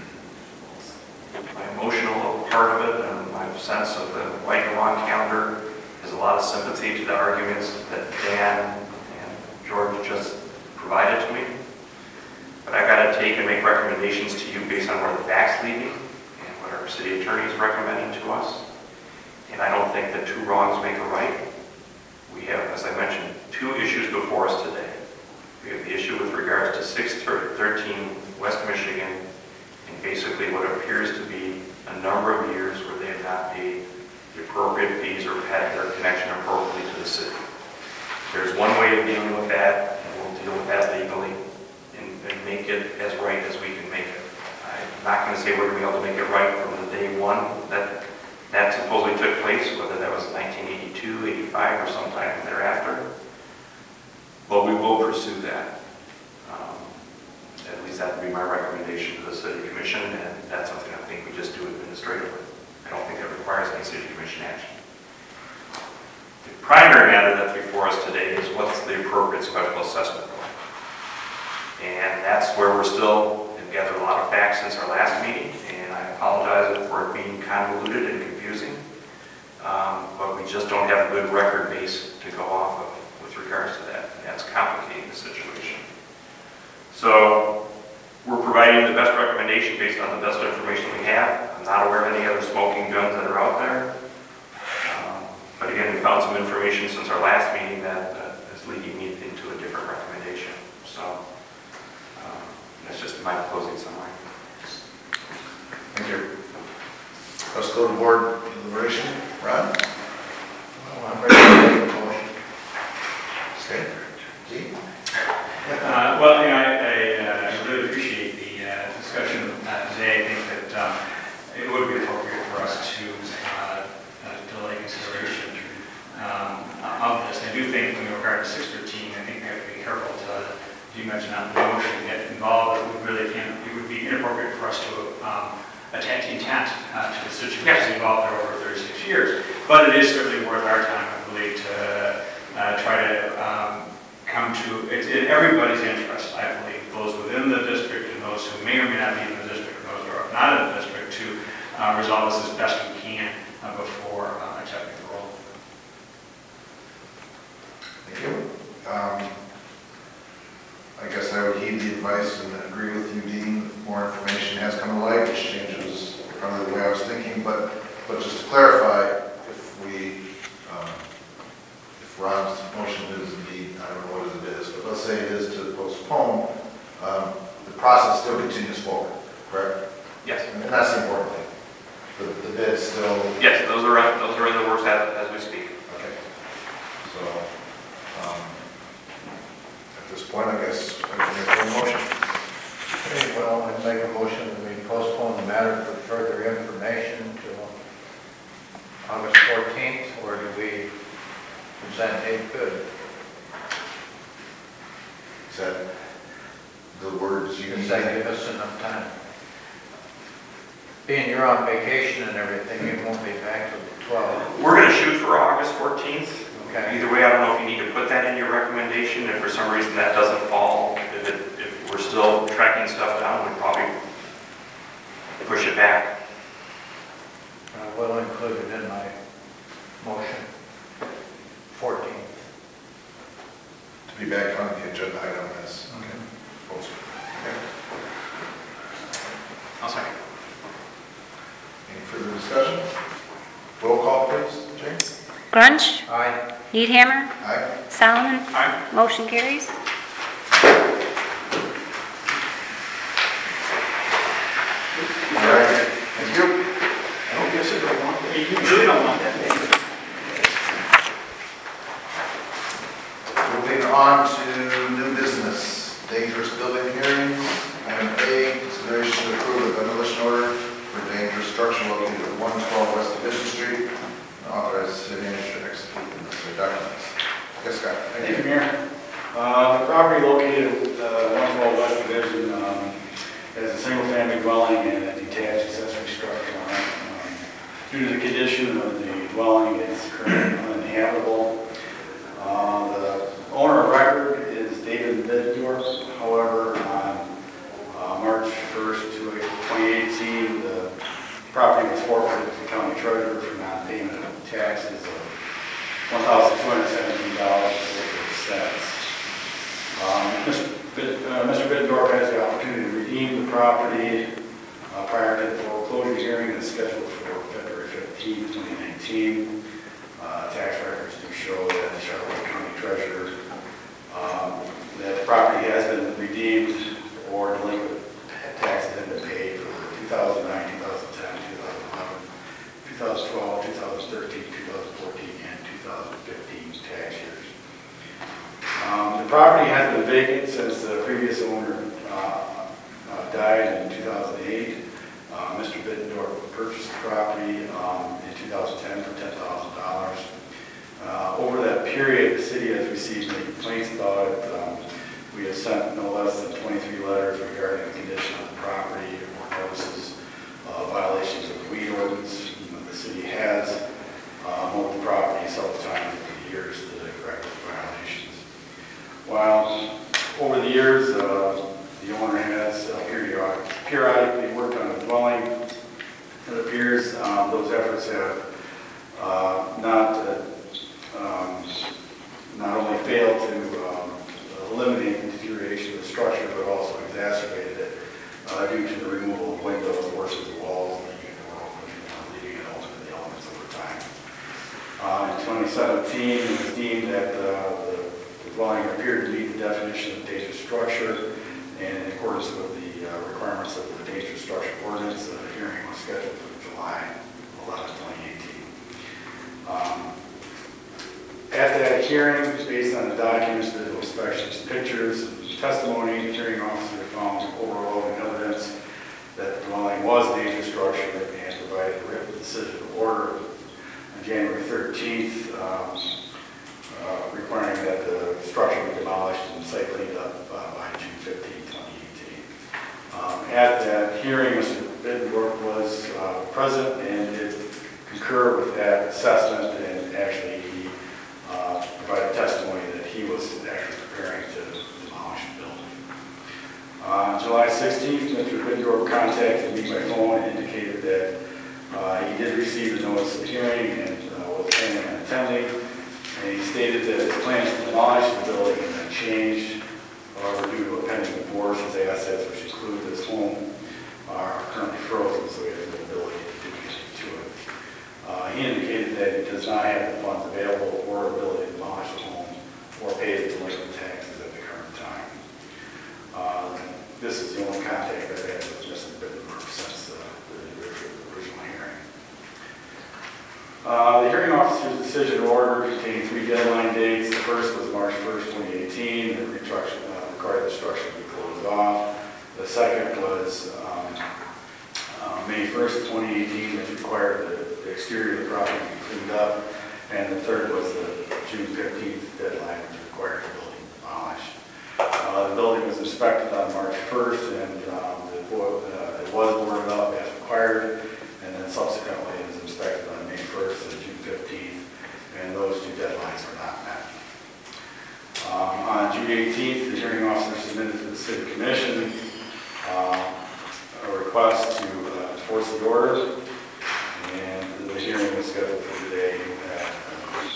my emotional part of it and my sense of the right and wrong calendar has a lot of sympathy to the arguments that Dan and George just provided to me. But I got to take and make recommendations to you based on where the facts lead me and what our city attorney is recommending to us. And I don't think that two wrongs make a right. We have, as I mentioned, two issues before us today. We have the issue with regards to six thirteen West Michigan and basically what appears to be a number of years where they have not paid the appropriate fees or had their connection appropriately to the city. There's one way of dealing with that, and we'll deal with that legally and, and make it as right as we can make it. I'm not going to say we're going to be able to make it right from the day one that that supposedly took place, whether that was nineteen eighty-two, eighty-five, or sometime thereafter. But we will pursue that. Um, at least that would be my recommendation to the City Commission, and that's something I think we just do administratively. I don't think that requires any City Commission action. The primary matter that's before us today is what's the appropriate special assessment going. And that's where we're still, have gathered a lot of facts since our last meeting, and I apologize for it being convoluted and confusing. Um, but we just don't have a good record base to go off of with regards to that. And that's complicating the situation. So we're providing the best recommendation based on the best information we have. I'm not aware of any other smoking guns that are out there. Um, but again, we found some information since our last meeting that uh, is leading me into a different recommendation. So um, that's just my closing summary. Thank you. Let's go to board deliberation. Ron? Well, I'm ready to make a motion. Okay. Gee? Uh, Well, you know, I I, uh, really appreciate the uh, discussion uh, today. I think that um, it would be appropriate for us to uh, uh, delay consideration um, of this. I do think in regard to six thirteen, I think we have to be careful to, as you mentioned, not the motion get involved. It would really can, it would be inappropriate for us to um, attach intent uh, to the situation Yes. involved there over thirty-six years. But it is certainly worth our time, I believe, to uh, try to um, come to, it's in everybody's interest, I believe, those within the district and those who may or may not be in the district, and those who are not in the district, to uh, resolve this as best we can uh, before uh, accepting the role. Thank you. Um, I guess I would heed the advice and agree with you, Dean. More information has come to light, which changes probably the way I was thinking, but, but just to clarify, if we, um, if Ron's motion is indeed, I don't know what it is, but let's say it is to postpone, um, the process still continues forward, correct? Yes. And that's the important thing. The, the bid is still, Yes, those are, those are in the works as, as we speak. okay. So, um, at this point, I guess I can make a motion. Okay, well, I make a motion that we postpone the matter for further information till August fourteenth, or do we present a bid? Is that the words you Does can that say? give us enough time? Being you're on vacation and everything, you won't be back till the twelfth. We're going to shoot for August fourteenth. Okay. Either way, I don't know if you need to put that in your recommendation. If for some reason that doesn't fall, if, it, if we're still tracking stuff down, we'd probably push it back. I will include it in my motion. fourteenth. To be back on the agenda item as Okay. posted. Okay. I'll second. Any further discussion? Roll call, please, Jane? Grunch, Aye. Needhammer, Aye. Solomon, Aye. motion carries. All right, thank you. I don't guess I don't want that. You really don't want that. Moving on to new business, dangerous building hearings. Item A, consideration to approve a demolition order for dangerous structure located at one twelve West Division Street, and authorize the city manager to execute the necessary documents. Yes, Scott? Thank you, Mayor. Uh, The property located at one twelve West Division um, has a single-family dwelling and a detached accessory structure on it. Um, Due to the condition of the dwelling, it's currently uninhabitable. Uh, The owner of record is David Biddendorf. However, on uh, March first, twenty eighteen, the property was forfeited to the county treasurer for non-payment of taxes of one thousand two hundred seventeen dollars and forty-eight cents. Um, Mister Bid- uh, Mister Biddendorf has the opportunity to redeem the property uh, prior to the foreclosure hearing that's scheduled for February fifteenth, twenty nineteen. Uh, Tax records do show that the Charlotte County treasurer, um, that the property has been redeemed or delinquent taxes have been paid for two thousand nine, two thousand ten, two thousand eleven, two thousand twelve, two thousand thirteen, two thousand fourteen, and two thousand fifteen tax years. Um, The property has been vacant since the previous owner uh, uh, died in two thousand eight. Uh, Mister Biddendorf purchased the property um, in two thousand ten for ten thousand dollars. Uh, Over that period, the city has received many complaints about it. Um, We have sent no less than twenty-three letters regarding the condition of the property or notices of violations of the weed ordinance. You know, the city has uh, mowed the property several times over the years to correct the violations. While over the years, uh, the owner has uh, periodic- periodically worked on the dwelling, it appears um, those efforts have uh, not uh, um, not only failed to um, eliminate the deterioration of the structure, but also exacerbated it uh, due to the removal of windows, horses, walls, leaving the door open, uh, leaving it open to the elements over time. Uh, in twenty seventeen, it was deemed that uh, the the dwelling appeared to meet the definition of dangerous structure, and in accordance with the uh, requirements of the dangerous structure ordinance, the hearing was scheduled for July eleventh, twenty eighteen. Um, At that hearing, based on the documents, visual inspections, pictures, and testimony, the hearing officer found overwhelming evidence that the dwelling was a dangerous structure and provided a written decision order on January thirteenth, um, uh, requiring that the structure be demolished and site cleaned up uh, by June fifteenth, twenty eighteen. Um, At that hearing, Mister Biddendorf was Bridgeport contacted me by phone and indicated that uh, he did receive a notice of hearing and uh, was planning on attending. And he stated that his plans to demolish the building had been changed. However, due to a pending divorce, his assets, which include his home, are currently frozen, so he has no ability to do anything to it. Uh, he indicated that he does not have the funds available or ability to demolish the home or pay the delinquent taxes at the current time. Uh, this is the only contact I've had with Mister Bittenberg since uh, the original hearing. Uh, the hearing officer's decision order contained three deadline dates. The first was March first, twenty eighteen. The reconstruction uh, required the structure to be closed off. The second was um, uh, May first, twenty eighteen, which required the, the exterior of the property to be cleaned up. And the third was the June fifteenth deadline, which required the building demolished. Uh, the building was inspected on March first, and um, the, uh, it was boarded up as required, and then subsequently it was inspected on May first and June fifteenth, and those two deadlines were not met. Um, on June eighteenth, the hearing officer submitted to the City Commission uh, a request to uh, enforce the order, and the hearing was scheduled for today at uh,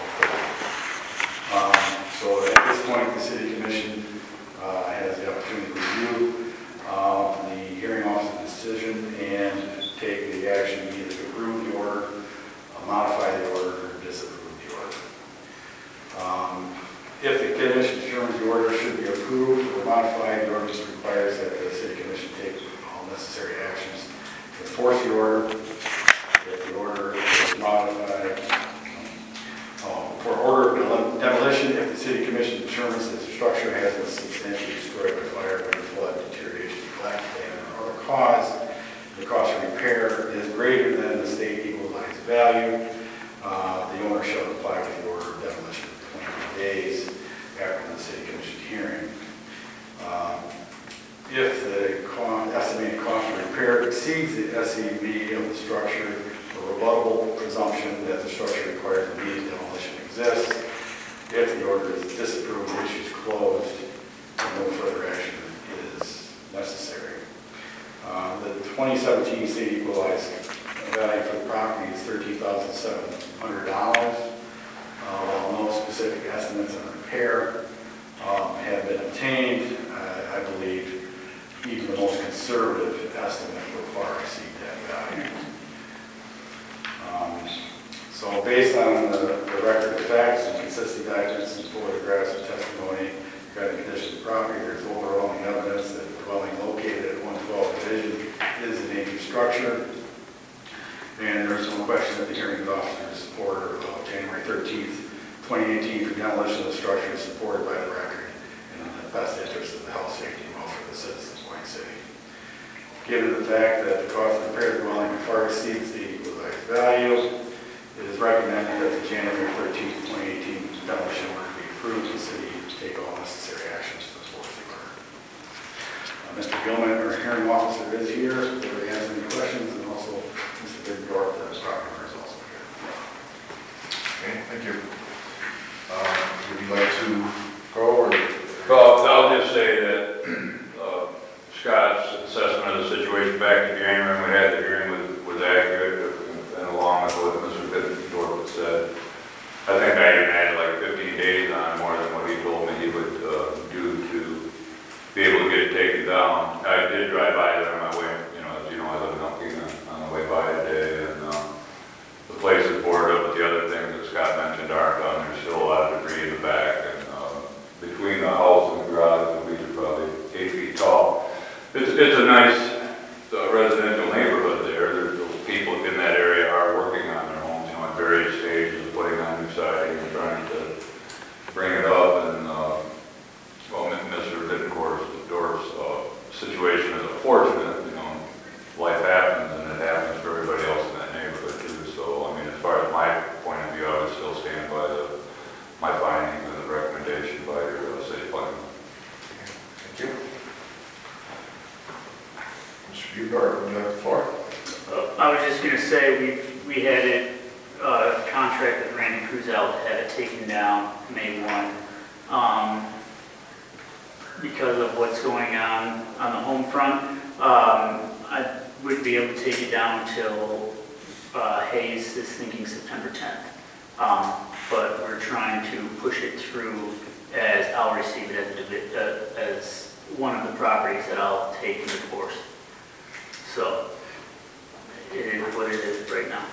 twelve thirty. Um, so at this point, the City Commission uh, has the opportunity to review uh, the hearing officer's decision and take the action either to approve the order, uh, modify the order, or disapprove the order. Um, if the Commission determines the order should be approved or modified, the ordinance requires that the City Commission take all necessary actions to enforce the order. If the order is modified, um, for order of demolition, if the City Commission determines that the structure has been substantially destroyed by fire, by flood, deterioration, neglect, or other cause, the cost of repair is greater than the state equalized value, uh, the owner shall comply with the order of demolition for twenty days after the City Commission hearing. Um, if the cost, estimated cost of repair exceeds the S E V of the structure, a rebuttable presumption that the structure requires immediate demolition exists. If the order is disapproved, the issue is closed, and no further action is necessary. Uh, the twenty seventeen state equalized value for the property is thirteen thousand seven hundred dollars. Uh, while no specific estimates on repair um, have been obtained, uh, I believe even the most conservative estimate will far exceed that value. Um, so based on the, the record of facts and consistent documents and photographs and testimony regarding the condition of the property, there's overwhelming evidence that the dwelling located at one twelve Division is a dangerous structure. And there's no question that the hearing officer's order of January thirteenth, twenty eighteen for demolition of the structure is supported by the record and in the best interest of the health, safety, and welfare of the citizens of White City. Given the fact that the cost of repair of the dwelling far exceeds the equalized value, it is recommended that the January thirteenth, twenty eighteen demolition order be approved and the city take all necessary actions to enforce the order. Uh, Mister Gilman, our hearing officer, is here to answer any questions, and also Mister Big York, the property owner, is also here. Okay, thank you. Um, Would you like to go or? Well, I'll just say that uh, Scott's assessment of the situation back in January when we had the hearing was, was accurate, and along with what Mister Bittendorf said. I think I even added like fifteen days on more than what he told me he would uh, do to be able to get it taken down. I did drive by there on my way, you know, as you know, I live in Elkina, on the way by today, and uh, the place is boarded up, but the other things that Scott mentioned aren't done. There's still a lot of debris in the back, and uh, between the house and the garage, the weeds are probably eight feet tall. It's, it's a nice uh, residential neighborhood there. There's people in that area are working on their homes, you know, at various stages of putting on new siding and trying to bring it up. And uh, well, Mister Bittendorf's uh, situation is unfortunate. You know, life happens, and it happens for everybody else in that neighborhood too. So, I mean, as far as my point of view, I would still stand by the my findings and the recommendation by your uh, city planner. Thank you. Mister Bugart, would you like the floor? Uh, I was just going to say, we we had a uh, contract that Randy Cruzel had it taken down May first um, because of what's going on on the home front. Um, be able to take it down until uh, Hayes is thinking September tenth. Um, But we're trying to push it through as I'll receive it as, a divi- uh, as one of the properties that I'll take into divorce. So it is what it is right now.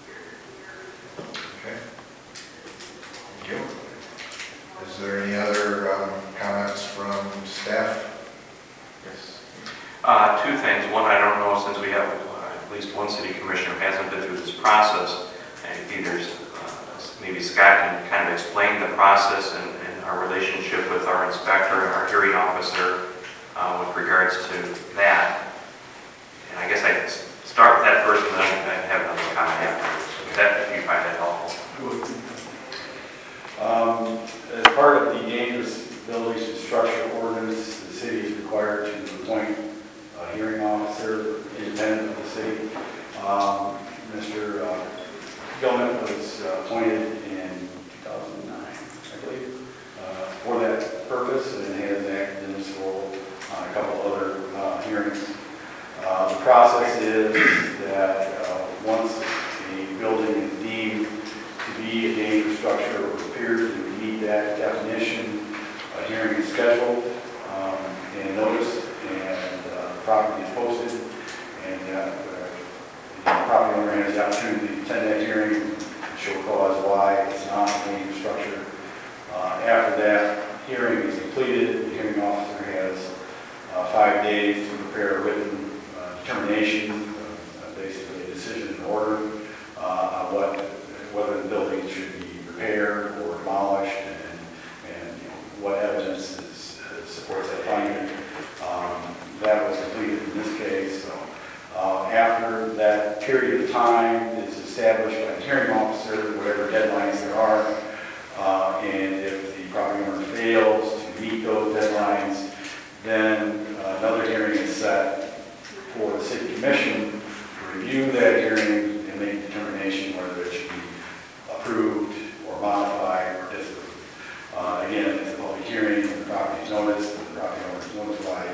Okay. Thank you. Is there any other um, comments from staff? Yes. Uh, two things. One, I don't know, since we have uh, at least one city commissioner who hasn't been through this process, and either uh, maybe Scott can kind of explain the process and, and our relationship with our inspector and our hearing officer uh, with regards to that. And I guess I'd start with that first and then I have another comment afterwards. So that, if you find that helpful. Um, As part of the dangerous buildings and structure ordinance, the city is required to appoint a hearing officer independent of the city. Um, Mister uh, Gilman was uh, appointed in two thousand nine, I believe, uh, for that purpose, and has acted in this role on a couple other uh, hearings. Uh, The process is that uh, once a building is deemed to be a dangerous structure or appears to meet that definition, a hearing is scheduled um, and noticed, and uh, the property is posted, and uh, the property owner has the opportunity to attend that hearing and show cause why it's not a dangerous structure. Uh, After that hearing is completed, the hearing officer has uh, five days to prepare a written uh, determination, uh, basically a decision in order uh, on what, whether the building should be repaired or demolished, and, and you know, what evidence is, uh, supports that finding. Um, that was completed in this case. So uh, after that period of time is established by the hearing officer, whatever deadlines there are, uh, and if the property owner fails to meet those deadlines, then uh, another hearing is set for the city commission to review that hearing and make a determination whether it should be approved or modified or disapproved. Uh, again, it's a public hearing, and the property is noticed, and the property owner is notified,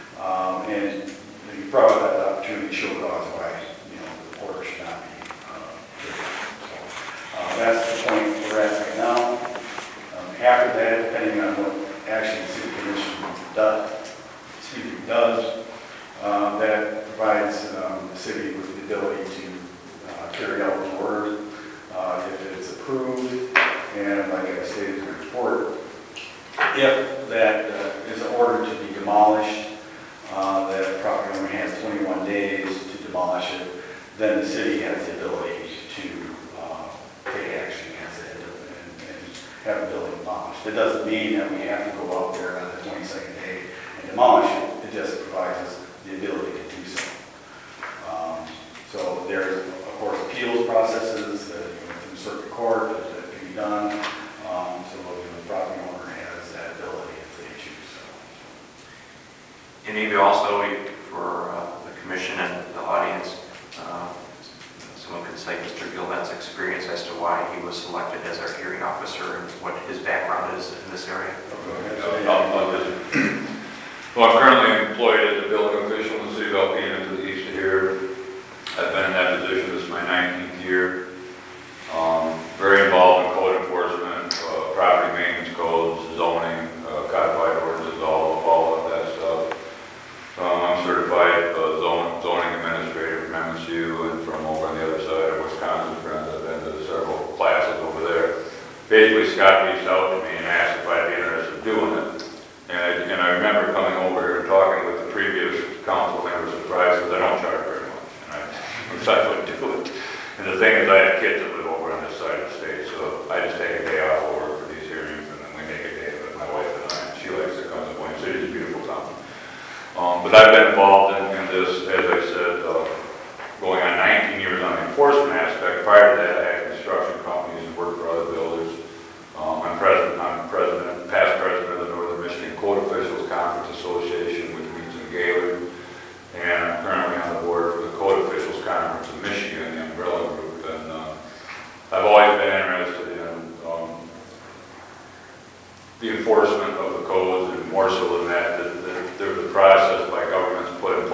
um, and you probably have the opportunity to show cause why, you know, the order should not be uh, given. So, uh, that's the point we're at right now. Um, after that, depending on what action the city commission does, excuse me, does, um, that provides um, the city with the ability to uh, carry out the order. Uh, if it's approved, and like I stated in the report, if that uh, is ordered to be demolished, uh, the property owner has twenty-one days to demolish it, then the city has the ability to uh, take action against it and, and have the building demolished. It doesn't mean that we have to go out there on the twenty-second day and demolish it. It just provides us the ability to do so. Um, so there's, of course, appeals processes that through circuit court that, that can be done. Um, so the property owner has that ability if they choose so. And maybe also for uh, the commission and the audience, uh, someone could cite Mister Gilman's experience as to why he was selected as our hearing officer and what his background is in this area. Okay. I'll- I'll just- Well, I'm currently employed as a building official in the city of Alpena to the east of here. I've been in that position, this is my nineteenth year. Um, very involved in code enforcement, uh, property maintenance codes, zoning, uh, codified ordinances, all, all of that stuff. Um, I'm certified uh, zone, zoning administrator from M S U and from over on the other side of Wisconsin. Friends, I've been to several classes over there. Basically, Scott reached out to me and asked if I'd be interested in doing it. And I, and I remember coming over here and talking with the previous council members, surprised because I don't charge very much. And I decided I would do it. And the thing is, I have kids that live over on this side of the state, so I just take a day off over for these hearings, and then we make a day of it, my wife and I. And she likes to come to Point City, it's a beautiful town. Um, but I've been involved in, in this, as I said, uh, going on nineteen years on the enforcement aspect. Prior to that, I had construction companies and worked for other builders. Um, I'm president, I'm president, past president of the Northern Michigan Code Officials Conference Association, which meets in Gaylord. And I'm currently on the board for the Code Officials Conference in Michigan, the umbrella group. And uh, I've always been interested in um, the enforcement of the codes, and more so than that, that, that there's a process by governments put in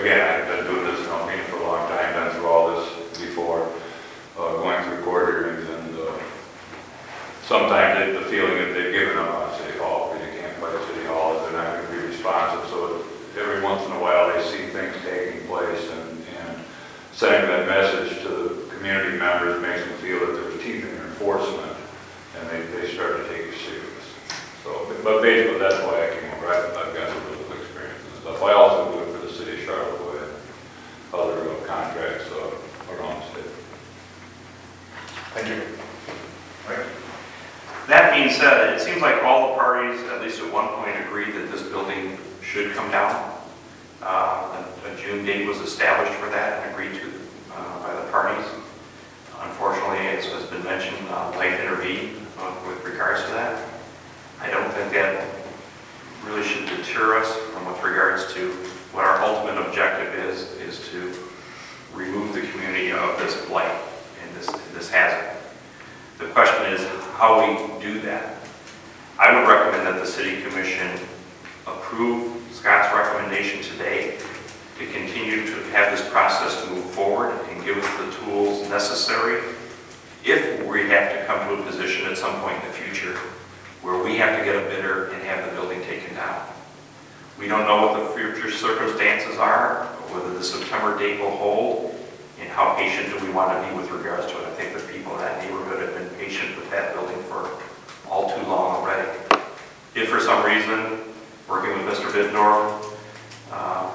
again, I've been doing this in Alpena for a long time, been through all this before, uh, going through court hearings, and uh, sometimes they- the feeling that they've given them on City Hall, because you can't play at City Hall, is they're not going to be responsive. So every once in a while, they see things taking place, and, and sending that message to the community members makes them feel that there's teeth in enforcement, and they, they start to take it serious. So, but basically, that's why I came over. I've, I've got some little experience and stuff. I also do it for the city of Charlotte and other uh, contracts uh, around the state. Thank you. Right. That being said, it seems like all the parties, at least at one point, agreed that this building should come down. Uh, a, a June date was established for that and agreed to uh, by the parties. Unfortunately, as has been mentioned, uh, life intervened uh, with regards to that. I don't think that really should deter us from with regards to what our ultimate objective is, is to remove the community of this blight and this, this hazard. The question is how we do that. I would recommend that the City Commission approve Scott's recommendation today to continue to have this process move forward and give us the tools necessary if we have to come to a position at some point in the future where we have to get a bidder and have the building taken down. We don't know what the future circumstances are, whether the September date will hold, and how patient do we want to be with regards to it. I think the people in that neighborhood have been patient with that building for all too long already. If for some reason, working with Mister Bittendorf, uh,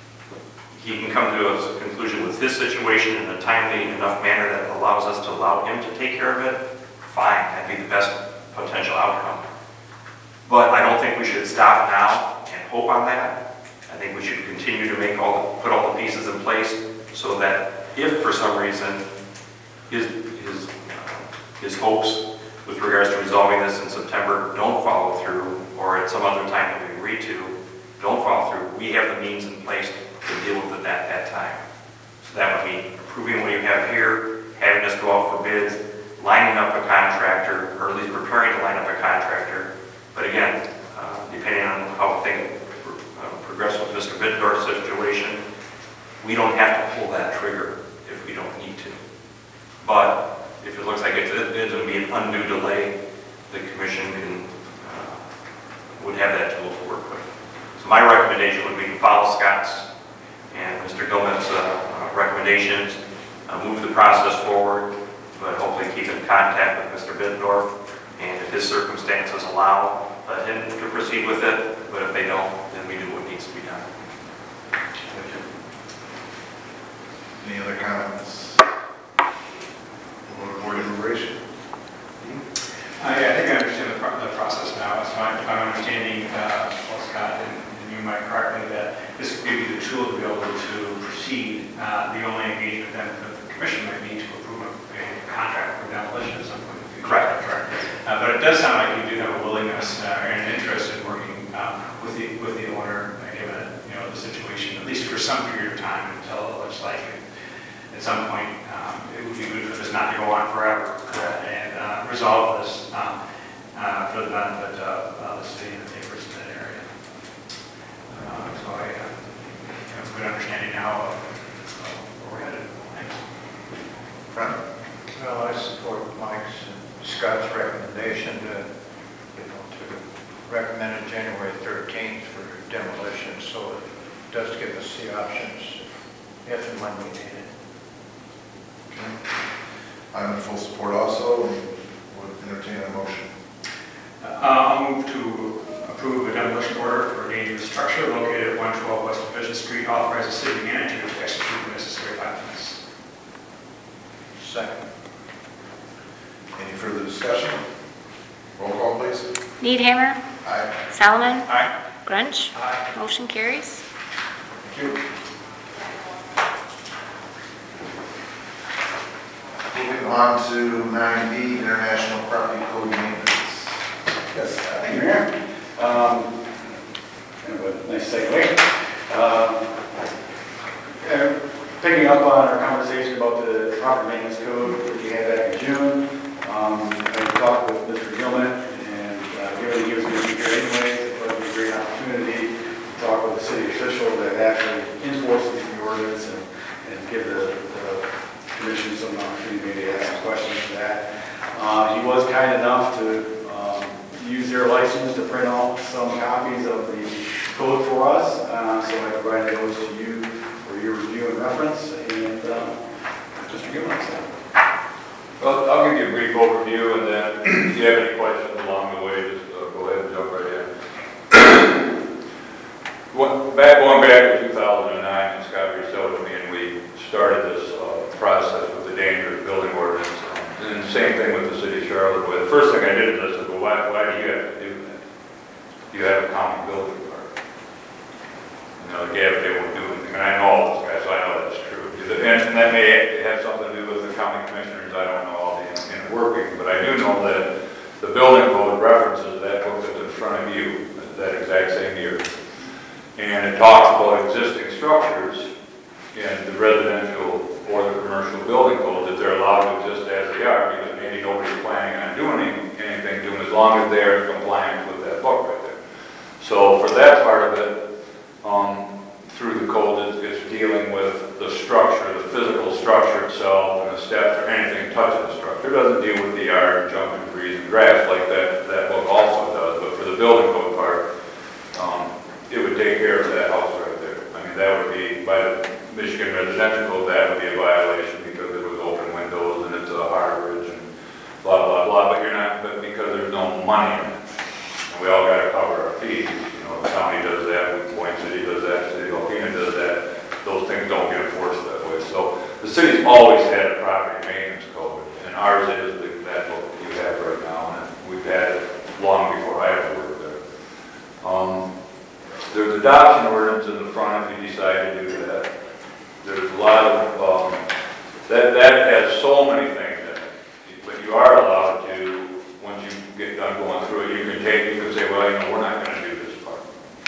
he can come to a conclusion with his situation in a timely enough manner that allows us to allow him to take care of it, fine, that'd be the best potential outcome. But I don't think we should stop now and hope on that. I think we should continue to make all the, put all the pieces in place so that if for some reason his, his, uh, his hopes with regards to resolving this in September don't follow through, or at some other time that we agree to, don't follow through, we have the means in place to deal with it at that time. So that would be approving what you have here, having us go out for bids, lining up a contractor, or at least preparing to line up a contractor. But again, uh, depending on how things uh, progress with Mister Bittendorf's situation, we don't have to pull that trigger if we don't need to. But if it looks like it's, it's going to be an undue delay, the commission can, uh, would have that tool to work with. So my recommendation would be to follow Scott's and Mister Gilman's uh, uh, recommendations, uh, move the process forward, but hopefully keep in contact with Mister Bittendorf, and if his circumstances allow, let him to proceed with it, but if they don't, then we do what needs to be done. Thank you. Any other comments? Board deliberation? I, I think I understand the, pro- the process now. So I'm, if I'm understanding, uh, well, Scott and, and you, Mike, correctly, that this would give you the tool to be able to proceed. Uh, the only engagement then that the commission might need to approve a, a contract for demolition at some point. Correct. Correct. Uh, but it does sound like you do have a willingness uh, and an interest in working um, with the with the owner, uh, given you know the situation, at least for some period of time until it looks like at some point um, it would be good for this not to go on forever uh, and uh, resolve this um, uh, for the benefit of uh, the city and the neighbors in that area. Uh, so I uh, have a good understanding now of uh, where we're headed. Thanks. Frank? Well, I support Mike's and Scott's recommendation to, you know, to recommend it January thirteenth for demolition, so it does give us the options if and when we need it. Okay. I'm in full support also, and would entertain a motion. Uh, I'll move to approve a demolition order for a dangerous structure located at one twelve West Division Street, authorize the city manager to execute the necessary documents. Second. Any further discussion? Roll call, please. Needhammer. Aye. Salomon. Aye. Grunch. Aye. Motion carries. Thank you. Moving on to nine B, International Property Code Maintenance. Yes, uh, thank you, Mayor. Um, kind of a nice segue. Um, uh, Picking up on our conversation about the property maintenance code that we had back in June, um, I talked with Mister Gilman, and uh, given he was going to be here anyway, it would be a great opportunity to talk with the city official that actually enforces ordinance and, and give the, the commission some opportunity to ask some questions for that. Uh, he was kind enough to um, use their license to print out some copies of the code for us, uh, so I provided those to you for your review and reference. And uh, Mister Gibbons. Well, I'll give you a brief overview, and then if you have any questions along the way, just uh, go ahead and jump right in. What, back, going back to two thousand nine, and Scott reached out to me, and we started this uh, process with the dangerous building ordinance. And same thing with the city of Charlotte. But the first thing I did is I said, well, why, why do you have to do that? You have a county building department. You know, the Gab, they won't do anything. And I know all those guys, so I know that's true. And, and that may have something to do with the county commissioners. I don't know all the in working, but I do know that the building code references that book that's in front of you that exact same year. And it talks about existing structures in the residential or the commercial building code, that they're allowed to exist as they are, because maybe nobody's planning on doing anything to them as long as they're in compliance with that book right there. So for that part of it, um, through the code, it's, it's dealing with the structure, the physical structure itself, and the steps or anything touching the structure. It doesn't deal with the yard, jumping trees and grass like that, that book also does, but for the building code part, um, it would take care of that house right there. I mean, that would be, by the Michigan residential code, that would be a violation because it was open windows and it's a harborage and blah, blah, blah, but you're not, but because there's no money in it. And we all got to cover our fees. You know, the county does that, Point City does that, City of Alpena does that. Those things don't get enforced that way. So the city's always had a property maintenance code, and ours is the, that book that you have right now, and we've had it long before I ever worked there. Um, there's adoption ordinance in the front if you decide to do that. There's a lot of, um, that, that has so many things in it, but you are allowed to, once you get done going through it, you can take, you can say, well, you know, we're not going to do this part.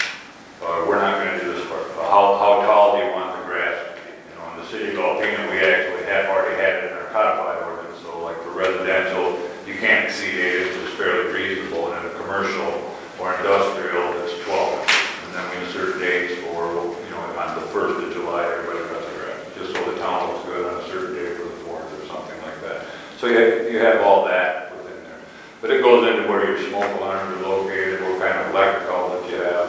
Uh, we're not going to do this part. Uh, how, how tall do you want the grass to be? You know, in the city of Alpena, we actually have already had it in our codified ordinance, so like for residential, you can't exceed eight inches, it's fairly reasonable, and in a commercial or industrial, it's twelve inches. And then we insert dates for, you know, on the first of July, everybody cuts the grass, just so the town looks good on a certain day for the fourth or something like that. So you have, you have all that within there. But it goes into where your smoke alarms are located, what kind of electrical that you have,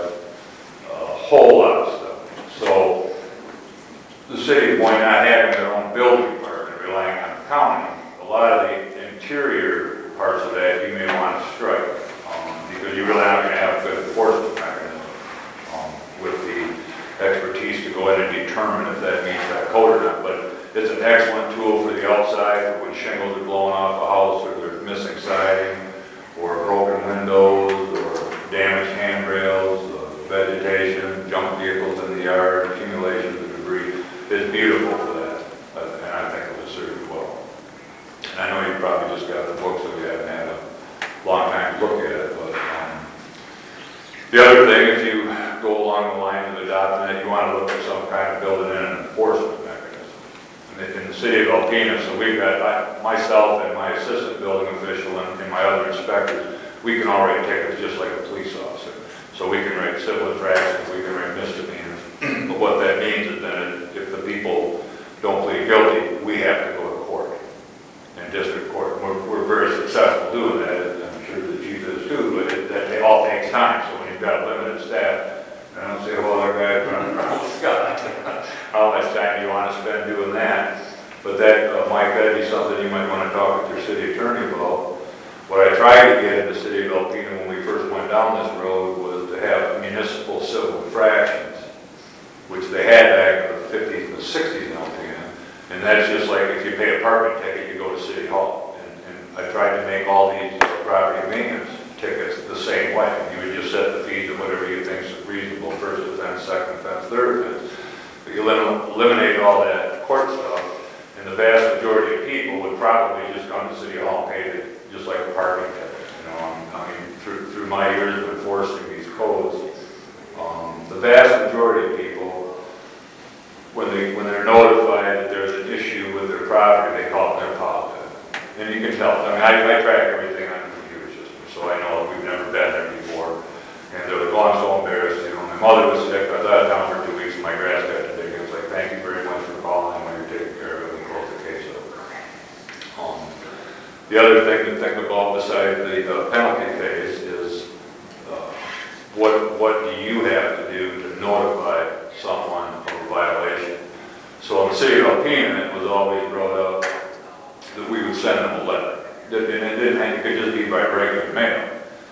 a whole lot of stuff. So the city, why not having their own building department, relying on the county, a lot of the interior parts of that you may want to strike, um, because you really aren't going to have a good enforcement mechanism um, with the expertise to go in and determine if that meets that code or not. But it's an excellent tool for the outside, for when shingles are blowing off a house, or there's missing siding, or broken windows, or damaged handrails, uh, vegetation, junk vehicles in the yard, accumulation of debris. It's beautiful for that, uh, and I think it will serve you well. And I know you probably just got the books, so we haven't had a long time to look at it, but um, the other thing, if you go along the line of adopting it, you want to look at some kind of building in an enforcement mechanism. And in the city of Alpena, so we've got, I, myself and my assistant building official and, and my other inspectors, we can all write tickets just like a police officer. So we can write civil infractions, we can write misdemeanors. But what that means is then if the people don't plead guilty, we have to go to court, in district court. We're, we're very successful doing that, and I'm sure the chief is too, but it, that it all takes time. So when you've got limited staff, and I don't say, well, our guy's running around with Scott. How much time do you want to spend doing that? But that, uh, Mike, that'd be something you might want to talk with your city attorney about. What I tried to get in the city of Alpena when we first went down this road was to have municipal civil infractions, which they had back in the fifties and the sixties in Alpena. And that's just like if you pay a parking ticket, you go to City Hall. And, and I tried to make all these property maintenance tickets the same way. You would just set the fees at whatever you think is reasonable, first offense, second offense, third offense. But you elim- eliminate all that court stuff, and the vast majority of people would probably just come to City Hall and pay it just like a parking ticket. You know, I mean, through, through my years of enforcing these codes, um, the vast majority of people, when they when they're notified that there's an issue with their property, they call it their policy. And you can tell. I mean, I, I track everything on the computer system, so I know we've never been there before. And they're like, oh, I'm so embarrassed. You know, my mother was sick. I was out of town for two weeks, and my grass got too big. I was like, thank you very The other thing to think about besides the uh, penalty phase is uh, what, what do you have to do to notify someone of a violation? So in the city of Alpena, it was always brought up that we would send them a letter. And it didn't, it could just be by regular mail.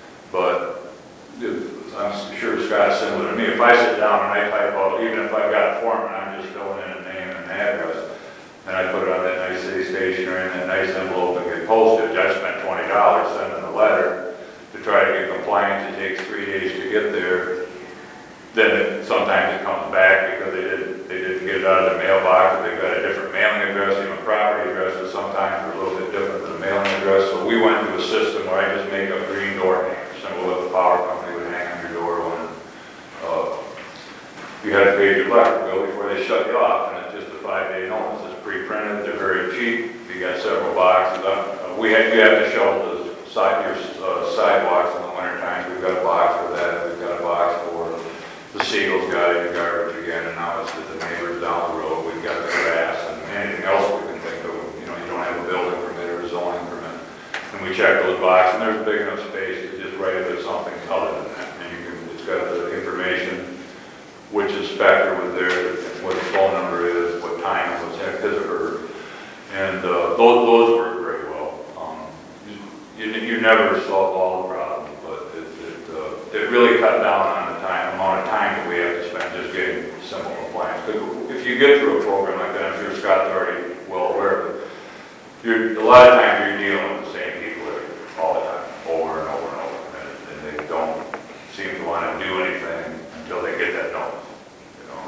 But if, I'm sure Scott's similar to me. If I sit down and I type out, even if I've got a form and I'm just filling in a name and an address, and I put it on that nice city stationer and that nice envelope and get postage, I spent twenty dollars sending a letter to try to get compliance. It takes three days to get there. Then it, sometimes it comes back because they didn't, they didn't get it out of the mailbox, or they've got a different mailing address. Even property addresses sometimes are a little bit different than a mailing address. So we went to a system where I just make up green door hangers, similar to what the power company would hang on your door when uh, you had to pay your electric bill before they shut you off, and it's just a five-day notice. It's pre-printed, they're very cheap. You got several boxes. Uh, we have, you have to shovel the side, your uh, sidewalks in the winter times. We've got a box for that. We've got a box for the seagulls got in the garbage again, and now it's the neighbors down the road. We've got the grass and anything else we can think of. You know, you don't have a building permit or a zoning permit. And we check those boxes, and there's big enough space to just write it as something other than that. And you can, it's got the information, which inspector was there, what the phone number is, what time it was, his or her. And uh, those, those work very well. Um, you, you never solve all the problems, but it, it, uh, it really cut down on the time, amount of time that we have to spend just getting simple compliance. Because if you get through a program like that, I'm sure Scott's already well aware of it, you're, a lot of times you're dealing with the same people all the time, over and over and over, and, and they don't seem to want to do anything until they get that notice. You know?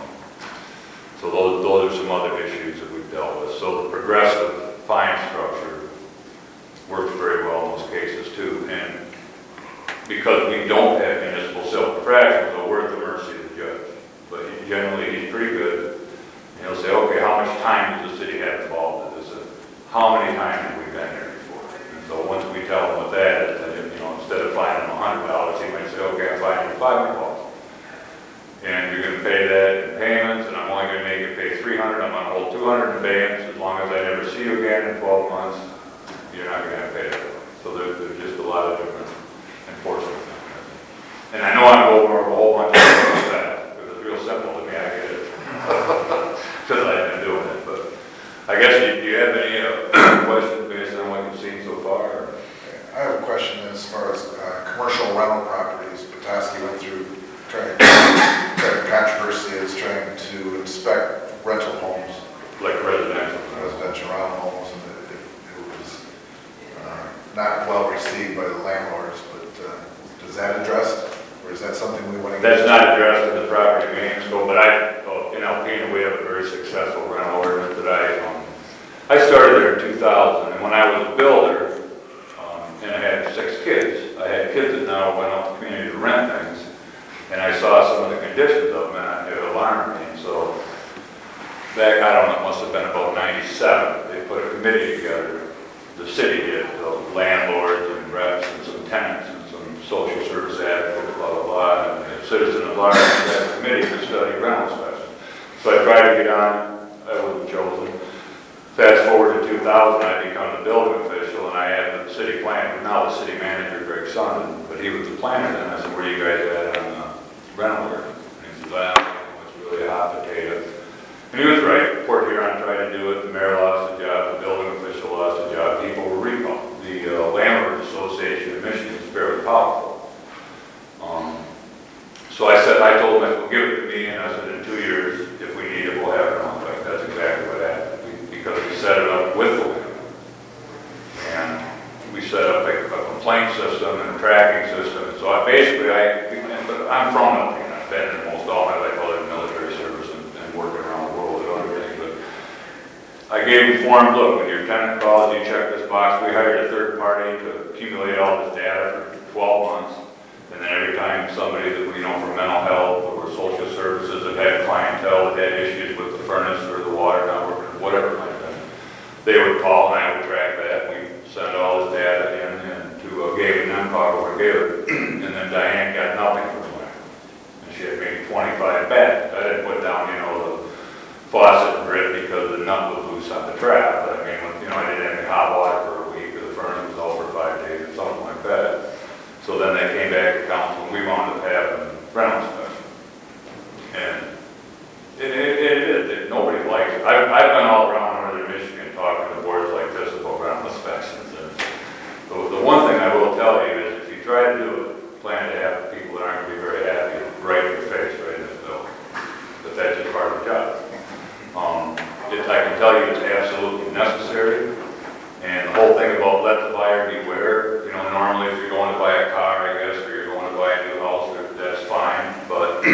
So those, those are some other issues that we've dealt with. So the progressive fine structure works very well in most cases too. And because we don't have municipal civil infractions, so we're at the mercy of the judge. But he, generally, he's pretty good. And he'll say, okay, how much time does the city have involved in this? And how many times have we been here before? And so once we tell him what that is, then, you know, instead of fining him one hundred dollars, he might say, okay, I'm fining you five hundred dollars. And you're going to pay that in payments, and I'm only going to make you pay three hundred dollars. I'm going to hold two hundred dollars in payments. As long as I never see you again in twelve months, you're not going to have to pay that. So there's, there's just a lot of different enforcement mechanisms. And I know I'm over a whole bunch of things that, because it's real simple to me, I get it. Because I've been doing it. But I guess, do you have any uh, questions based on what you've seen so far? I have a question as far as uh, commercial rental properties. Petoskey went through trying to, controversy is trying to inspect rental homes. Like residential? Residential rental homes, and it, it, it was uh, not well received by the landlords, but uh, is that addressed, or is that something we want to get? That's not addressed in the property maintenance code, but I, oh, in Alpena, we have a very successful rental ordinance that I, um, I started there in two thousand, and when I was a builder, um, and I had six kids, I had kids that now went out to the community to rent things, and I saw some of the conditions of them, and it alarmed me. So back, I don't know, it must have been about ninety-seven, they put a committee together. The city did, the landlords and reps and some tenants and some social service advocates, blah, blah, blah, and the citizen at large had a committee to study rental inspection. So I tried to get on, I wasn't chosen. Fast forward to two thousand, I become the building official, and I had the city planner, now the city manager, Greg Sundin, but he was the planner then. I said, where are you guys at on the rental ordinance? And he said, well, it's really a hot potato. And he was right. Port Huron tried to do it. The mayor lost the job. The building official lost the job. People were recalled. The uh, Landlords Association of Michigan is very powerful. Um, so I said, I told him, I said, well, give it to me. And I said, in two years, if we need it, we'll have it on. Like, that's exactly what happened. We, because we set it up with the landlord. And we set up a, a complaint system and a tracking system. And so I basically, I, but I'm from Alpena. I've been in almost all my life, other than military service and, and working around the world and other things. But I gave him forms, look, when your tenant calls, you check this box. We hired a third party to accumulate all this data for twelve months. And then every time somebody that we know from mental health or social services that had clientele that had issues with the furnace or the water not working, whatever it might have been, they would call and I would track that. We send all this data in and to uh, Gabe and them talk over Gabe. And then Diane got nothing from the land. And she had maybe twenty-five beds. I didn't put down, you know, the faucet grid because the nut was loose on the trap. But I mean, you know, I didn't have any hot water for a week or the furnace I've, I've been all around northern Michigan talking to boards like this about rental inspections. And the, the one thing I will tell you is if you try to do it, plan to have people that aren't going to be very happy right in your face, right in the bill. But that's just part of the job. Um, it, I can tell you it's absolutely necessary. And the whole thing about let the buyer beware, you know, normally if you're going to buy a car, I guess, or you're going to buy a new house, that's fine. But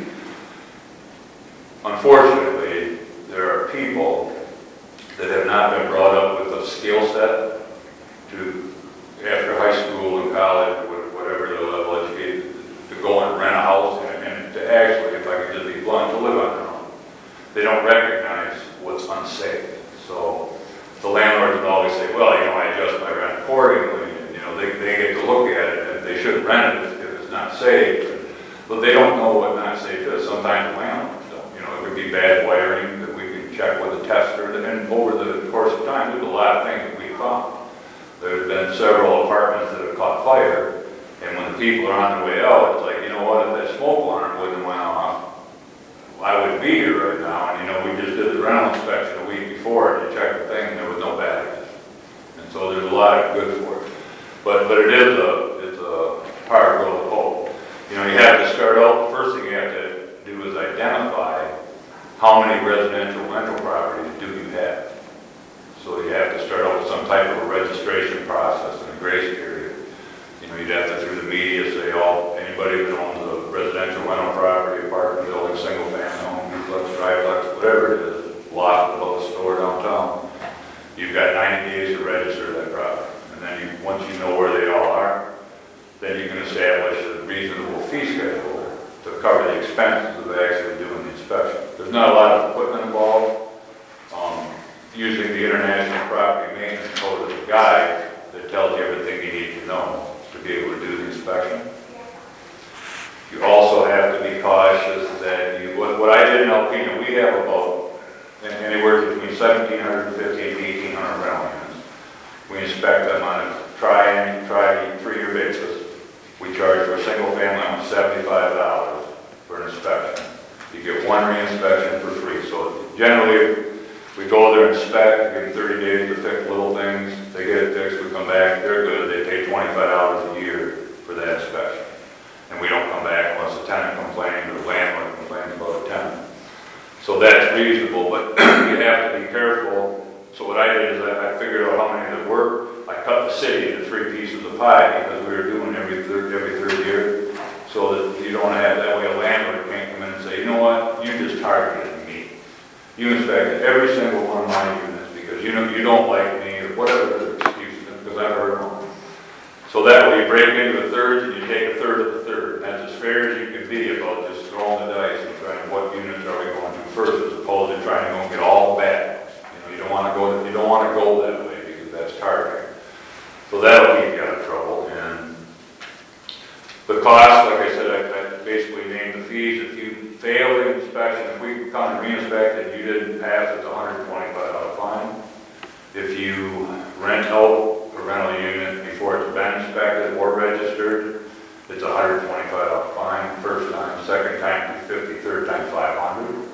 unfortunately, there are people that have not been brought up with a skill set to, after high school and college, whatever the level of education, to go and rent a house and, and to actually, if I could just be blunt, to live on their own. They don't recognize what's unsafe. So the landlords would always say, well, you know, I adjust my rent accordingly, and, you know, they, they get to look at it, and they shouldn't rent it if it's not safe. But they don't know what not safe is. Sometimes the landlords don't. You know, it could be bad wiring that we can check with a tester, and over the course of time, there's a lot of things that we found. There's been several apartments that have caught fire, and when the people are on their way out, it's like, you know what, if that smoke alarm wouldn't went off, I wouldn't be here right now. And, you know, we just did the rental inspection a week before, and you checked the thing, and there was no batteries. And so there's a lot of good for it. But, but it is a, it's a hard road to hoe. You know, you have to start out, the first thing you have to do is identify how many residential rental properties do you have. So you have to start out with some type of a registration process and a grace period. You know, you'd have to, through the media, say, oh, anybody that owns a residential rental property, apartment building, single family home, duplex, triplex, whatever it is, loft above a store downtown, you've got ninety days to register that property. And then you, once you know where they all are, then you can establish a reasonable fee schedule to cover the expenses of actually doing the inspection. There's not a lot of equipment involved. Um, using the International Property Maintenance Code as a guide that tells you everything you need to know to be able to do the inspection. You also have to be cautious that you, what, what I did in Alpena, we have about anywhere between seventeen fifty and eighteen hundred rental units. We inspect them on a try and try three-year basis. We charge for a single family home seventy-five dollars for an inspection. You get one re-inspection for free. So generally, we go there, inspect, give them thirty days to fix little things. They get it fixed, we come back, they're good. They pay twenty-five dollars a year for that inspection. And we don't come back unless the tenant complains or the landlord complains about a tenant. So that's reasonable, but you have to be careful. So what I did is I figured out how many that were. I cut the city into three pieces of pie because we were doing every third, every third year. So that you don't have that way a landlord can't come in and say, you know what, you just targeted me. You inspected every single one of my units because you know you don't like me or whatever the excuse is, because I've heard them. So that way you break into a third and you take a third of the third. And that's as fair as you can be about just throwing the dice and trying what units are we going to first, as opposed to trying to go and get all the bad. You know, you don't want to go you don't want to go that way because that's targeting. So that'll keep you out of trouble. And the cost, like I said, I, I basically named the fees. If you fail the inspection, if we come and re-inspect and you didn't pass, it's a one hundred twenty-five dollars fine. If you rent out a rental unit before it's been inspected or registered, it's a one hundred twenty-five dollars fine. First time, second time two hundred fifty dollars, third time five hundred dollars.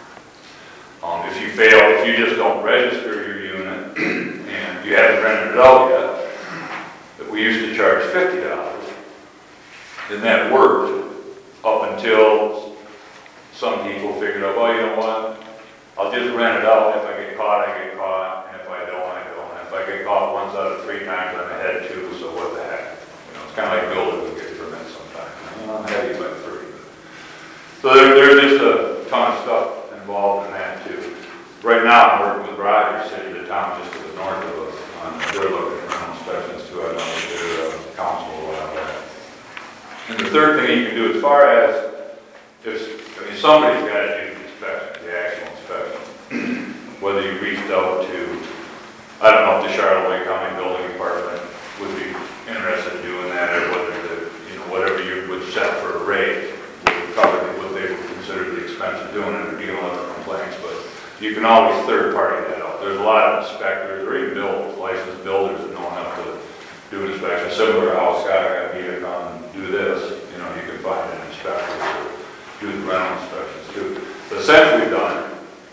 Um, if you fail, if you just don't register your unit and you haven't rented it out yet, we used to charge fifty dollars. And that worked up until some people figured out, well, you know what, I'll just rent it out. If I get caught, I get caught, and if I don't, I don't. And if I get caught once out of three times, I'm ahead too, so what the heck? You know, it's kind of like building with get permits sometimes. You know, I'm ahead by three. So there, there's just a ton of stuff involved in that too. Right now, I'm working with Rogers City, the town just to the north of us. Um, they're looking at rental inspections too. I know that their uh, council will allow that. And the third thing you can do, as far as, if, I mean, somebody's got to do the inspection, the actual inspection. Whether you reached out to, I don't know if the Charlotte Lake County Building Department would be interested in doing that, or whether the, you know, whatever you would set for a rate would cover what they would consider the expense of doing it or dealing with the complaints. But you can always third party that out. There's a lot of inspectors or even builders, licensed builders that know enough to do an inspection. Similar to how Scott got me to come and do this, you know, you can find an inspector to do the rental inspections too. The sense we've done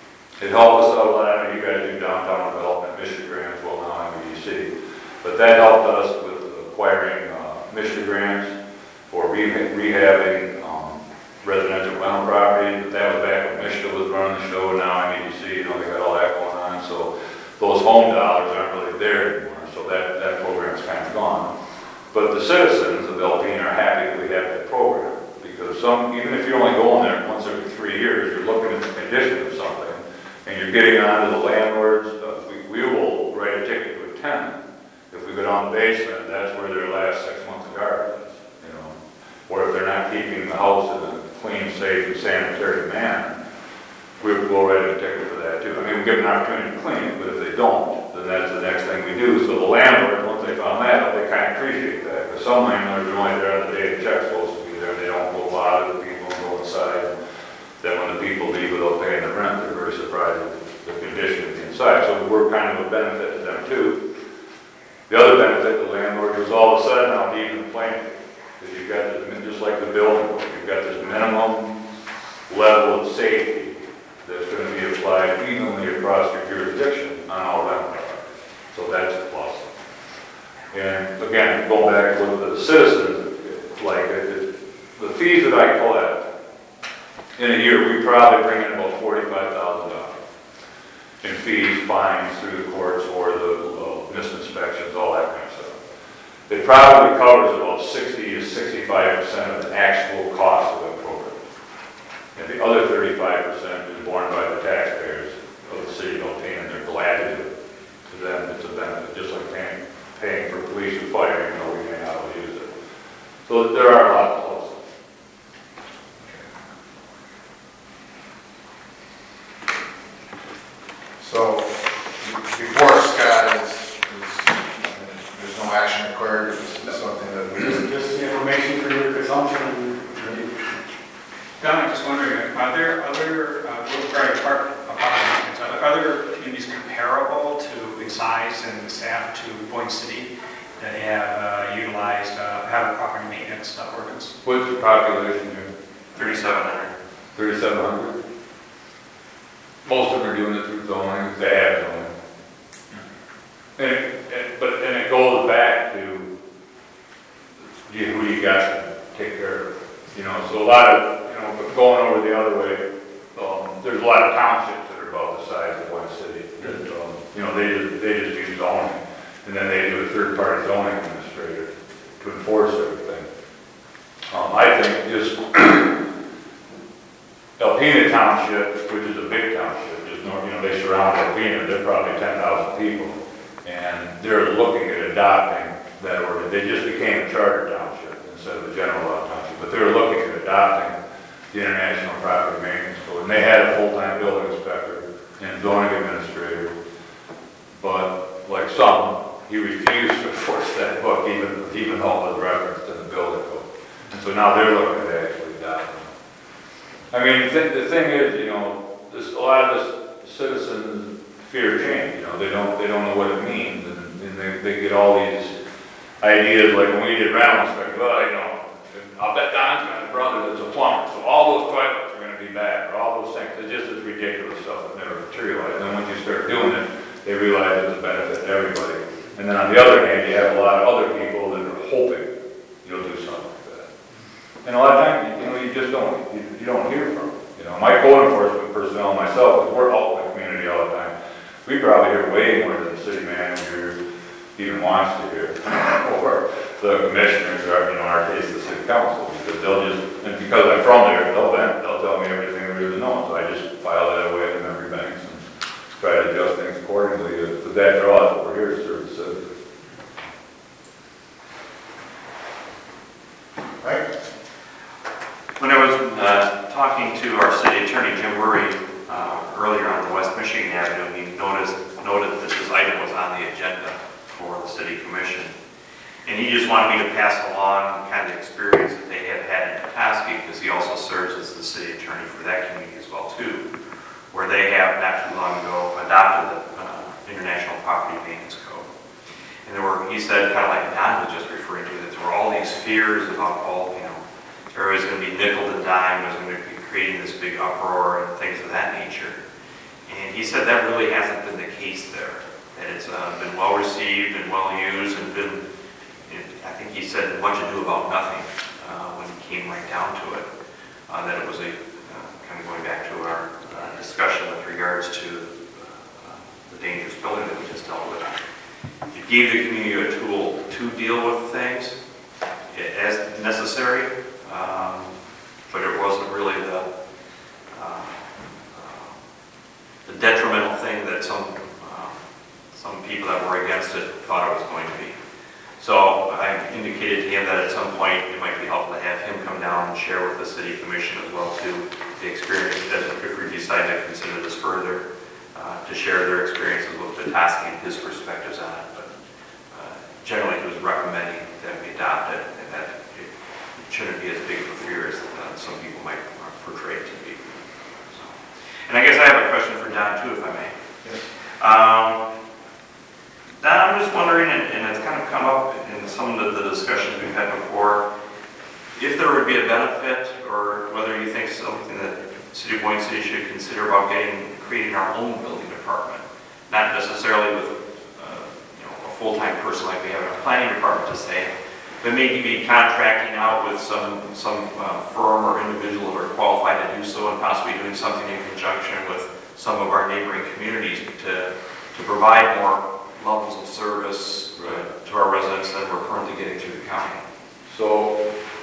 It helped us out a lot. I know you guys do downtown development, Michigan grants, well now I'm in D C. But that helped us with acquiring uh, Michigan grants for re- rehabbing um, residential rental property. But that was back when Michigan was running the show. Now I'm in D C, you know, they got all that going on. So those home dollars aren't really there anymore. So that, that program's kind of gone. But the citizens of Alpena are happy that we have that program. Because some, even if you're only going there once every three years, you're looking at the condition of something, and you're getting onto the landlords. Uh, we, we will write a ticket to a tenant. If we go down the basement, that's where their last six months of garbage is, you know. Or if they're not keeping the house in a clean, safe, and sanitary manner, we will write a ticket for that too. I mean, we give them an opportunity to clean it, but if they don't, then that's the next thing we do. So the landlord, once they found that out, they kind of appreciate that. Because some landlords are only there on the day the check's supposed to be there. They don't go bother the people and go inside. Then when the people leave without paying the rent, they're very surprised at the condition of the inside. So we're kind of a benefit to them too. The other benefit to the landlord is all of a sudden now even playing. Because you've got this, just like the building code, you've got this minimum level of safety that's going to be applied evenly across your jurisdiction on all rental properties. So that's a plus. And again, going back to what the citizens like, it, the fees that I collect in a year, we probably bring in about forty-five thousand dollars in fees, fines through the courts, or the uh, missed inspections, all that kind of stuff. It probably covers about sixty to sixty-five percent of the actual cost of the program. And the other thirty-five percent is borne by the taxpayers of the city of Alpena, and they're glad to do it. To them, it's a benefit, just like paying, paying for police and fire, even though we may not able to use it. So there are a lot of pluses. So, before Scott is, is, there's no action required, this is something that we Just, just information for your consumption. Don, I'm just wondering, are there other, uh, regarding park apartments, are there other communities comparable to in size and staff to Boyne City that have uh, utilized, uh, have a property maintenance uh, ordinance? What's the population here? thirty-seven hundred. thirty-seven hundred? Most of them are doing it through zoning, they have zoning. And it, it, but, and it goes back to you, who you got to take care of. You know, so a lot of, you know, but going over the other way, um, there's a lot of townships that are about the size of one city. That, um, you know, they just, they just use zoning, and then they do a third-party zoning administrator to enforce everything. Um, I think just Alpena Township, which is a big township, just north, you know, they surround Alpena, they're probably ten thousand people, and they're looking at adopting that ordinance. They just became a charter township instead of a general law township, but they're looking at adopting the International Property Maintenance Code, and they had a full-time building inspector and zoning administrator, but like some, he refused to enforce that book, even, even though it was referenced in the building code. And so now they're looking at actually adopting it. I mean, the thing, the thing is, you know, this, a lot of the citizens fear change. You know, they don't, they don't know what it means, and, and they, they get all these ideas. Like when we did rental inspection, well, you know, I'll bet Don's got a brother that's a plumber, so all those toilets are going to be bad, or all those things. It's just this ridiculous stuff that never materialized. And then once you start doing it, they realize it's a benefit to everybody. And then on the other hand, you have a lot of other people that are hoping you'll do something like that. And a lot of times, you know, you just don't, you, you don't hear from them. You know, my code enforcement personnel, myself, because we're out in the community all the time, we probably hear way more than the city manager even wants to hear, or the commissioners, or, you know, in our case, the city council, because they'll just, and because I'm from there, they'll vent, they'll tell me everything there is to know. So I just file that away in memory banks and try to adjust things accordingly. But that draws what we're here to serve the citizens. Right? When I was uh, talking to our city attorney, Jim Murray, uh, earlier on the West Michigan Avenue, he noticed, noted that this item was on the agenda for the city commission. And he just wanted me to pass along kind of the experience that they have had in Petoskey, because he also serves as the city attorney for that community as well, too, where they have not too long ago adopted the uh, International Property Maintenance Code. And there were, he said, kind of like Don was just referring to, that there were all these fears about all, you know, everybody's going to be nickel and dime, was going to be creating this big uproar and things of that nature. And he said that really hasn't been the case there, that it's uh, been well received and well used and been, it, I think he said much ado about nothing uh, when it came right down to it. Uh, that it was a, uh, kind of going back to our uh, discussion with regards to uh, the dangerous building that we just dealt with. It gave the community a tool to deal with things as necessary, um, but it wasn't really the, uh, uh, the detrimental thing that some, uh, some people that were against it thought it was going to be. So I indicated to him that at some point it might be helpful to have him come down and share with the city commission as well too the experience, as if we decide to consider this further, uh, to share their experiences with Petoskey and his perspectives on it. But uh, generally he was recommending that we adopt it and that it, it shouldn't be as big of a fear as uh, some people might portray it to be. So. And I guess I have a question for Don too, if I may. Yes. Um, Don, I'm just wondering, and, and it's kind of come up in some of the, the discussions we've had before, if there would be a benefit, or whether you think something that City of Boyne City should consider about getting, creating our own building department, not necessarily with uh, you know, a full-time person like we have in our planning department to say, but maybe contracting out with some some uh, firm or individual who are qualified to do so, and possibly doing something in conjunction with some of our neighboring communities to to provide more levels of service uh, to our residents than we're currently getting through the county. So,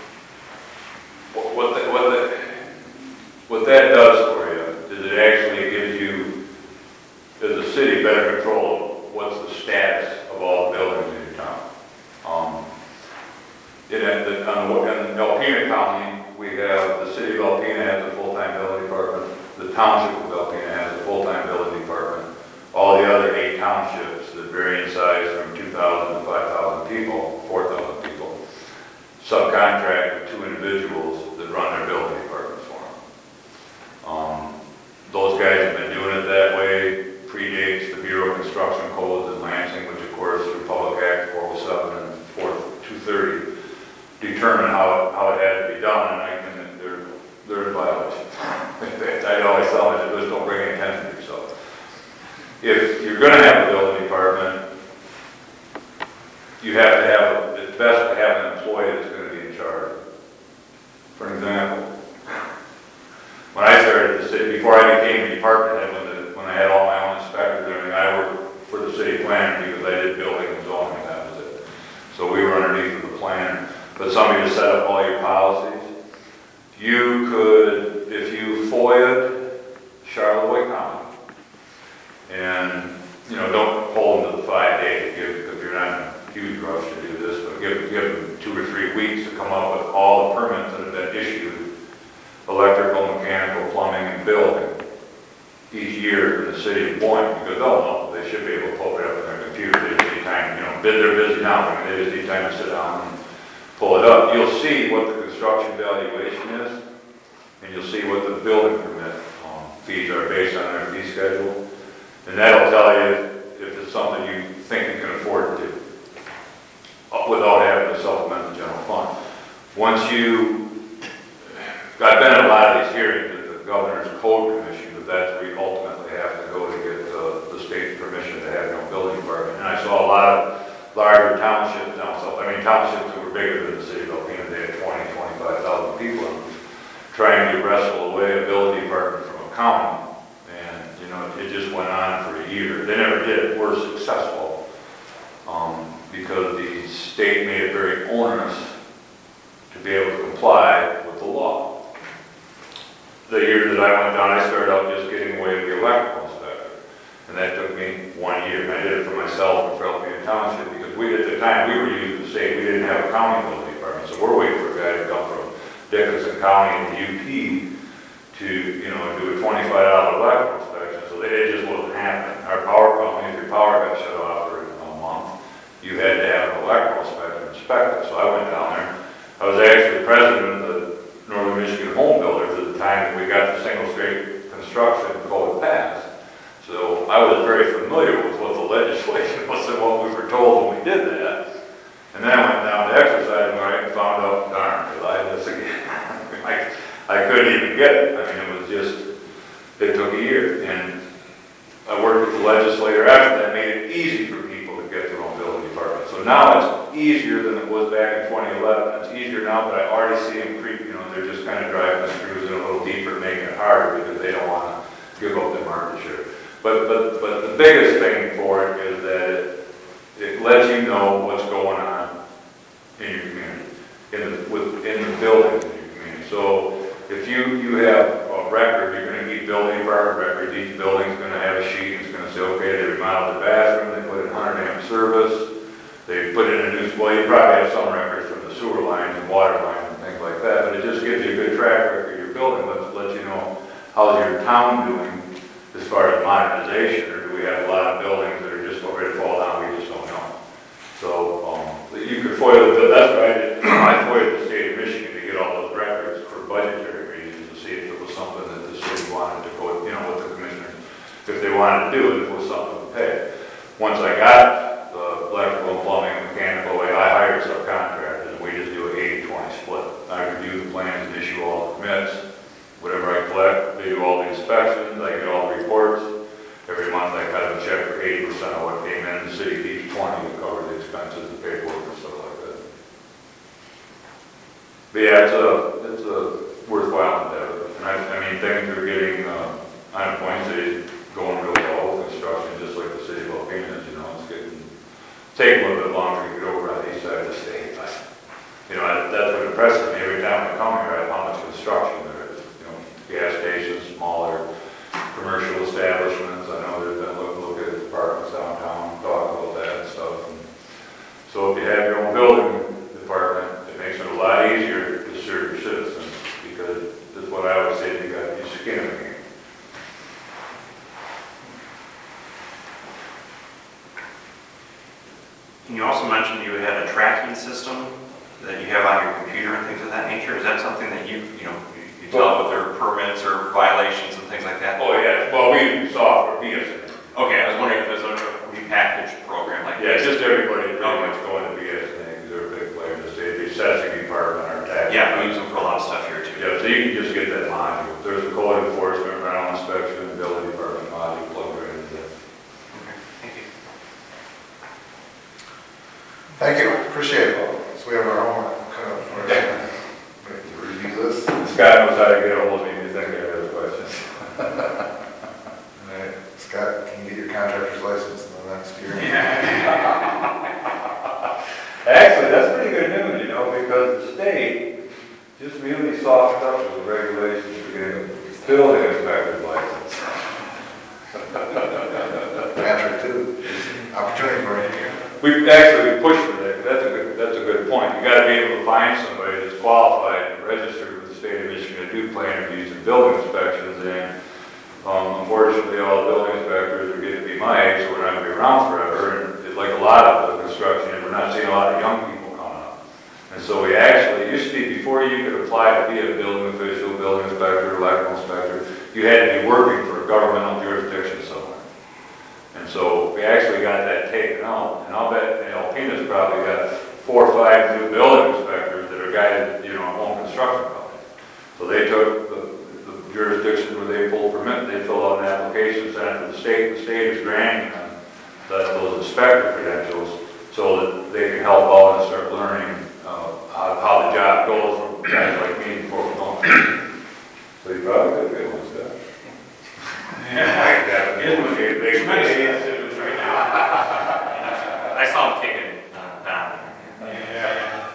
what what, the, what, the, what that does for you is it actually gives you, as a city, better control of what's the status of all the buildings in your town. Um, in, the, on, in Alpena County, we have, the city of Alpena has a full-time building department, the township of Alpena has a full-time building department, all the other eight townships that vary in size from two thousand to five thousand people, four thousand people, subcontract with two individuals that run their building departments for them. Um, those guys have been doing it that way, predates the Bureau of Construction Codes in Lansing, which of course through Public Act four oh seven and two thirty determine how it, how it had to be done, and I can, they're, they're in violation. I always tell them, just don't bring any attention to yourself. If you're going to have a building department, you have to have, it's best to have an employee that's going to be in charge. For example, when I started the city, before I became a department head, when, the, when I had all my own inspectors and everything, I worked for the city planner because I did building and zoning, and that was it. So we were underneath of the planner. But somebody to set up all your policies. You could, if you F O IA'd Charlevoix County, and, you know, don't hold them to the five days, give, if you're not in a huge rush to do this, but give, give them two or three weeks to come up with all the permits that have been issued, electrical, mechanical, plumbing, and building, each year in the city of Boyne, because they'll know, they should be able to pull it up in their computer, they just need time, you know, they're busy now, I mean, they just need time to sit down and pull it up. You'll see what the construction valuation is, and you'll see what the building permit um, fees are based on their fee schedule. And that'll tell you if it's something you think you can afford to do without having to supplement the general fund. Once you, I've been at a lot of these hearings at the Governor's Code Commission, but that's where you ultimately have to go to get the, the state's permission to have no building department. And I saw a lot of larger townships down south. I mean, townships that were bigger than the city of Alpena, they had twenty, twenty-five thousand people in them, trying to wrestle away a building department from a county. You know, it just went on for a year. They never did. We're successful um, because the state made it very onerous to be able to comply with the law. The year that I went down, I started out just getting away with the electrical inspector, and that took me one year. And I did it for myself and for Alpena Township because we, at the time, we were using the state. We didn't have a county building department, so we're waiting for a guy to come from Dickinson County and the U P to, you know, do a twenty-five dollar electrical inspection. So it just wasn't happening. Our power company, if your power got shut off for a month, you had to have an electrical inspector inspect it. So I went down there. I was actually president of the Northern Michigan Home Builders at the time that we got the single straight construction code passed. So I was very familiar with what the legislation was and what we were told when we did that. And then I went down to exercise right and found out, darn, did I this again? I, I couldn't even get it. I mean, it was just, it took a year. And legislator after that made it easy for people to get their own building department. So now it's easier than it was back in twenty eleven. It's easier now, but I already see them creep, you know, they're just kind of driving the screws in a little deeper, making it harder because they don't want to give up their market share. But, but, but the biggest thing for it is that it, it lets you know what's going on in your community, in the, with, in the buildings in your community. So if you, you have a record, you're going to keep building department records. Each building's going to have a sheet. It's going to say, okay, they remodeled the bathroom, they put in one hundred amp service, they put in a new, well, you probably have some records from the sewer lines and water lines and things like that, but it just gives you a good track record of your building. Lets, lets you know how's your town doing as far as modernization, or do we have a lot of buildings that are just ready to fall down, we just don't know. So um, you could FOIA the, that's what I did. I FOIA'd the state of Michigan to get all those records for budgetary reasons to see if it was something that the city wanted to go, you know, with the commissioners, if they wanted to do it, if it was something to pay. Once I got the electrical and plumbing and mechanical away, I hired subcontractors, and we just do an eighty twenty split. I review the plans and issue all the permits. Whatever I collect, they do all the inspections, I get all the reports. Every month I cut them a check for eighty percent of what came in, the city keeps twenty to cover the expenses, the paperwork and stuff like that. But yeah, it's a, it's a worthwhile endeavor. And I, I mean, things are getting, uh, on Point City going real well with construction, just like the city of Alpena is, you know, it's getting, taking a little bit longer to get over on the east side of the state. But, you know, that, that's what impresses me every time I come here, how much construction there is. Gas stations, smaller commercial establishments. I know there's been look, look at apartments downtown, talk about that and stuff. And so if you have your own building department, it makes it a lot easier to serve your citizens, because that's what I always say, you got your skin in the game. And you also mentioned you had a tracking system that you have on your computer and things of that nature. Is that something that you, you know, you tell with their permits or violations and things like that? Oh yeah, well we use software, B S N A. Okay, I was wondering if there's a repackaged program like Yeah, this. just everybody pretty much going to B S N A, because they're a big player in the state. The assessing department, our tax. Yeah, we use them for a lot of stuff here too. Yeah, so you can just get that module. There's a code enforcement, rental inspection, building department module, plug right into that. Okay, thank you. Thank you, appreciate it. So we have our homework cut out for us. We have to review this. Scott knows how to get a hold of me if you think I have other questions. All right, Scott, can you get your contractor's license in the next year? Actually, that's pretty good news, you know, because the state just really softened up with the regulations to get a building inspector's license. Patrick, too, opportunity for you. We actually we pushed for that. That's a good. That's a good point. You got to be able to find somebody that's qualified and registered with the state of Michigan to do plan reviews and building inspections. And um, unfortunately, all the building inspectors are getting to be my age, so we're not going to be around forever. And it's like a lot of the construction, we're not seeing a lot of young people coming up. And so we actually, it used to be before you could apply to be a building official, building inspector, electrical inspector, you had to be working for a governmental jurisdiction somewhere. And so we actually got that taken out, and I'll bet, you know, Alpena's probably got four or five new building inspectors that are guys that, you know, own construction companies. So they took the, the jurisdictions where they pulled permit, they fill out an application, send it to the state, the state is granting them that, those inspector credentials so that they can help out and start learning uh, how, how the job goes from guys like me before we're going. So you probably could be able to do that. Yeah. Right now. I saw him taking uh, down. Yeah.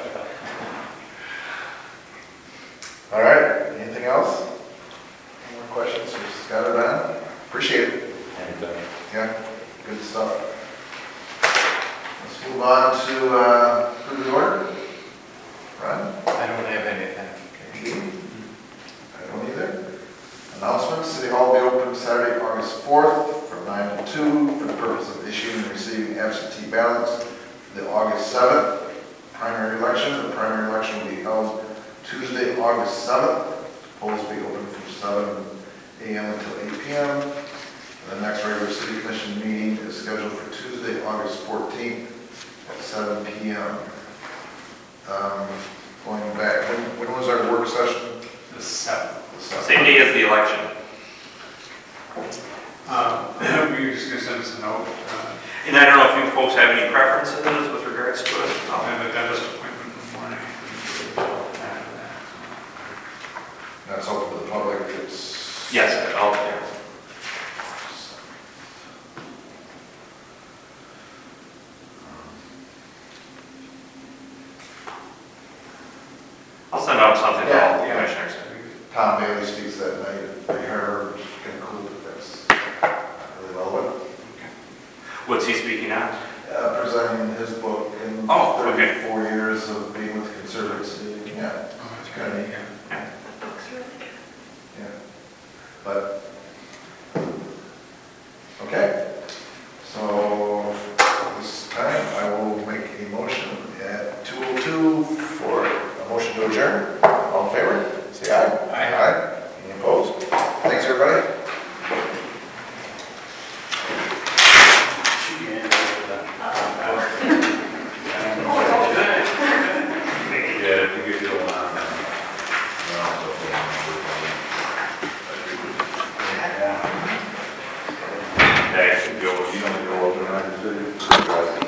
All right, anything else? Any more questions for Scott or Don? Appreciate it. Anytime. Yeah, good stuff. Let's move on to, uh, who the order? Ron? I don't have anything. Keith? I don't either. Announcements, City Hall will be open Saturday, August fourth from nine to two for the purpose of issuing and receiving absentee ballots. The August seventh primary election, the primary election will be held Tuesday, August seventh. Polls will be open from seven a m until eight p m The next regular City Commission meeting is scheduled for Tuesday, August fourteenth at seven p m Um, going back, when, when was our work session? The seventh. The seventh. Same day as the election. Um, we just gonna send us a note. uh, And I don't know if you folks have any preferences with regards to it. I'll Um, have a dentist appointment in the morning. After that. That's open to the public, it's. Yes, I'll, yeah. I'll send out something to all the Yeah, yeah. commissioners. Tom Bailey speaks that night, I heard, conclude that that's not really relevant. What's he speaking on? Uh, presenting his book in Oh, okay. thirty-four years of being with the Conservancy, yeah, Oh, that's good, yeah. That book's really good. yeah. But, okay, so this time I will make a motion at two oh two for a motion to adjourn. All in favor? Say aye. Aye. Aye. Any opposed? Thanks, everybody. Yeah, if you get going on. Yeah. Actually, Joe, you don't go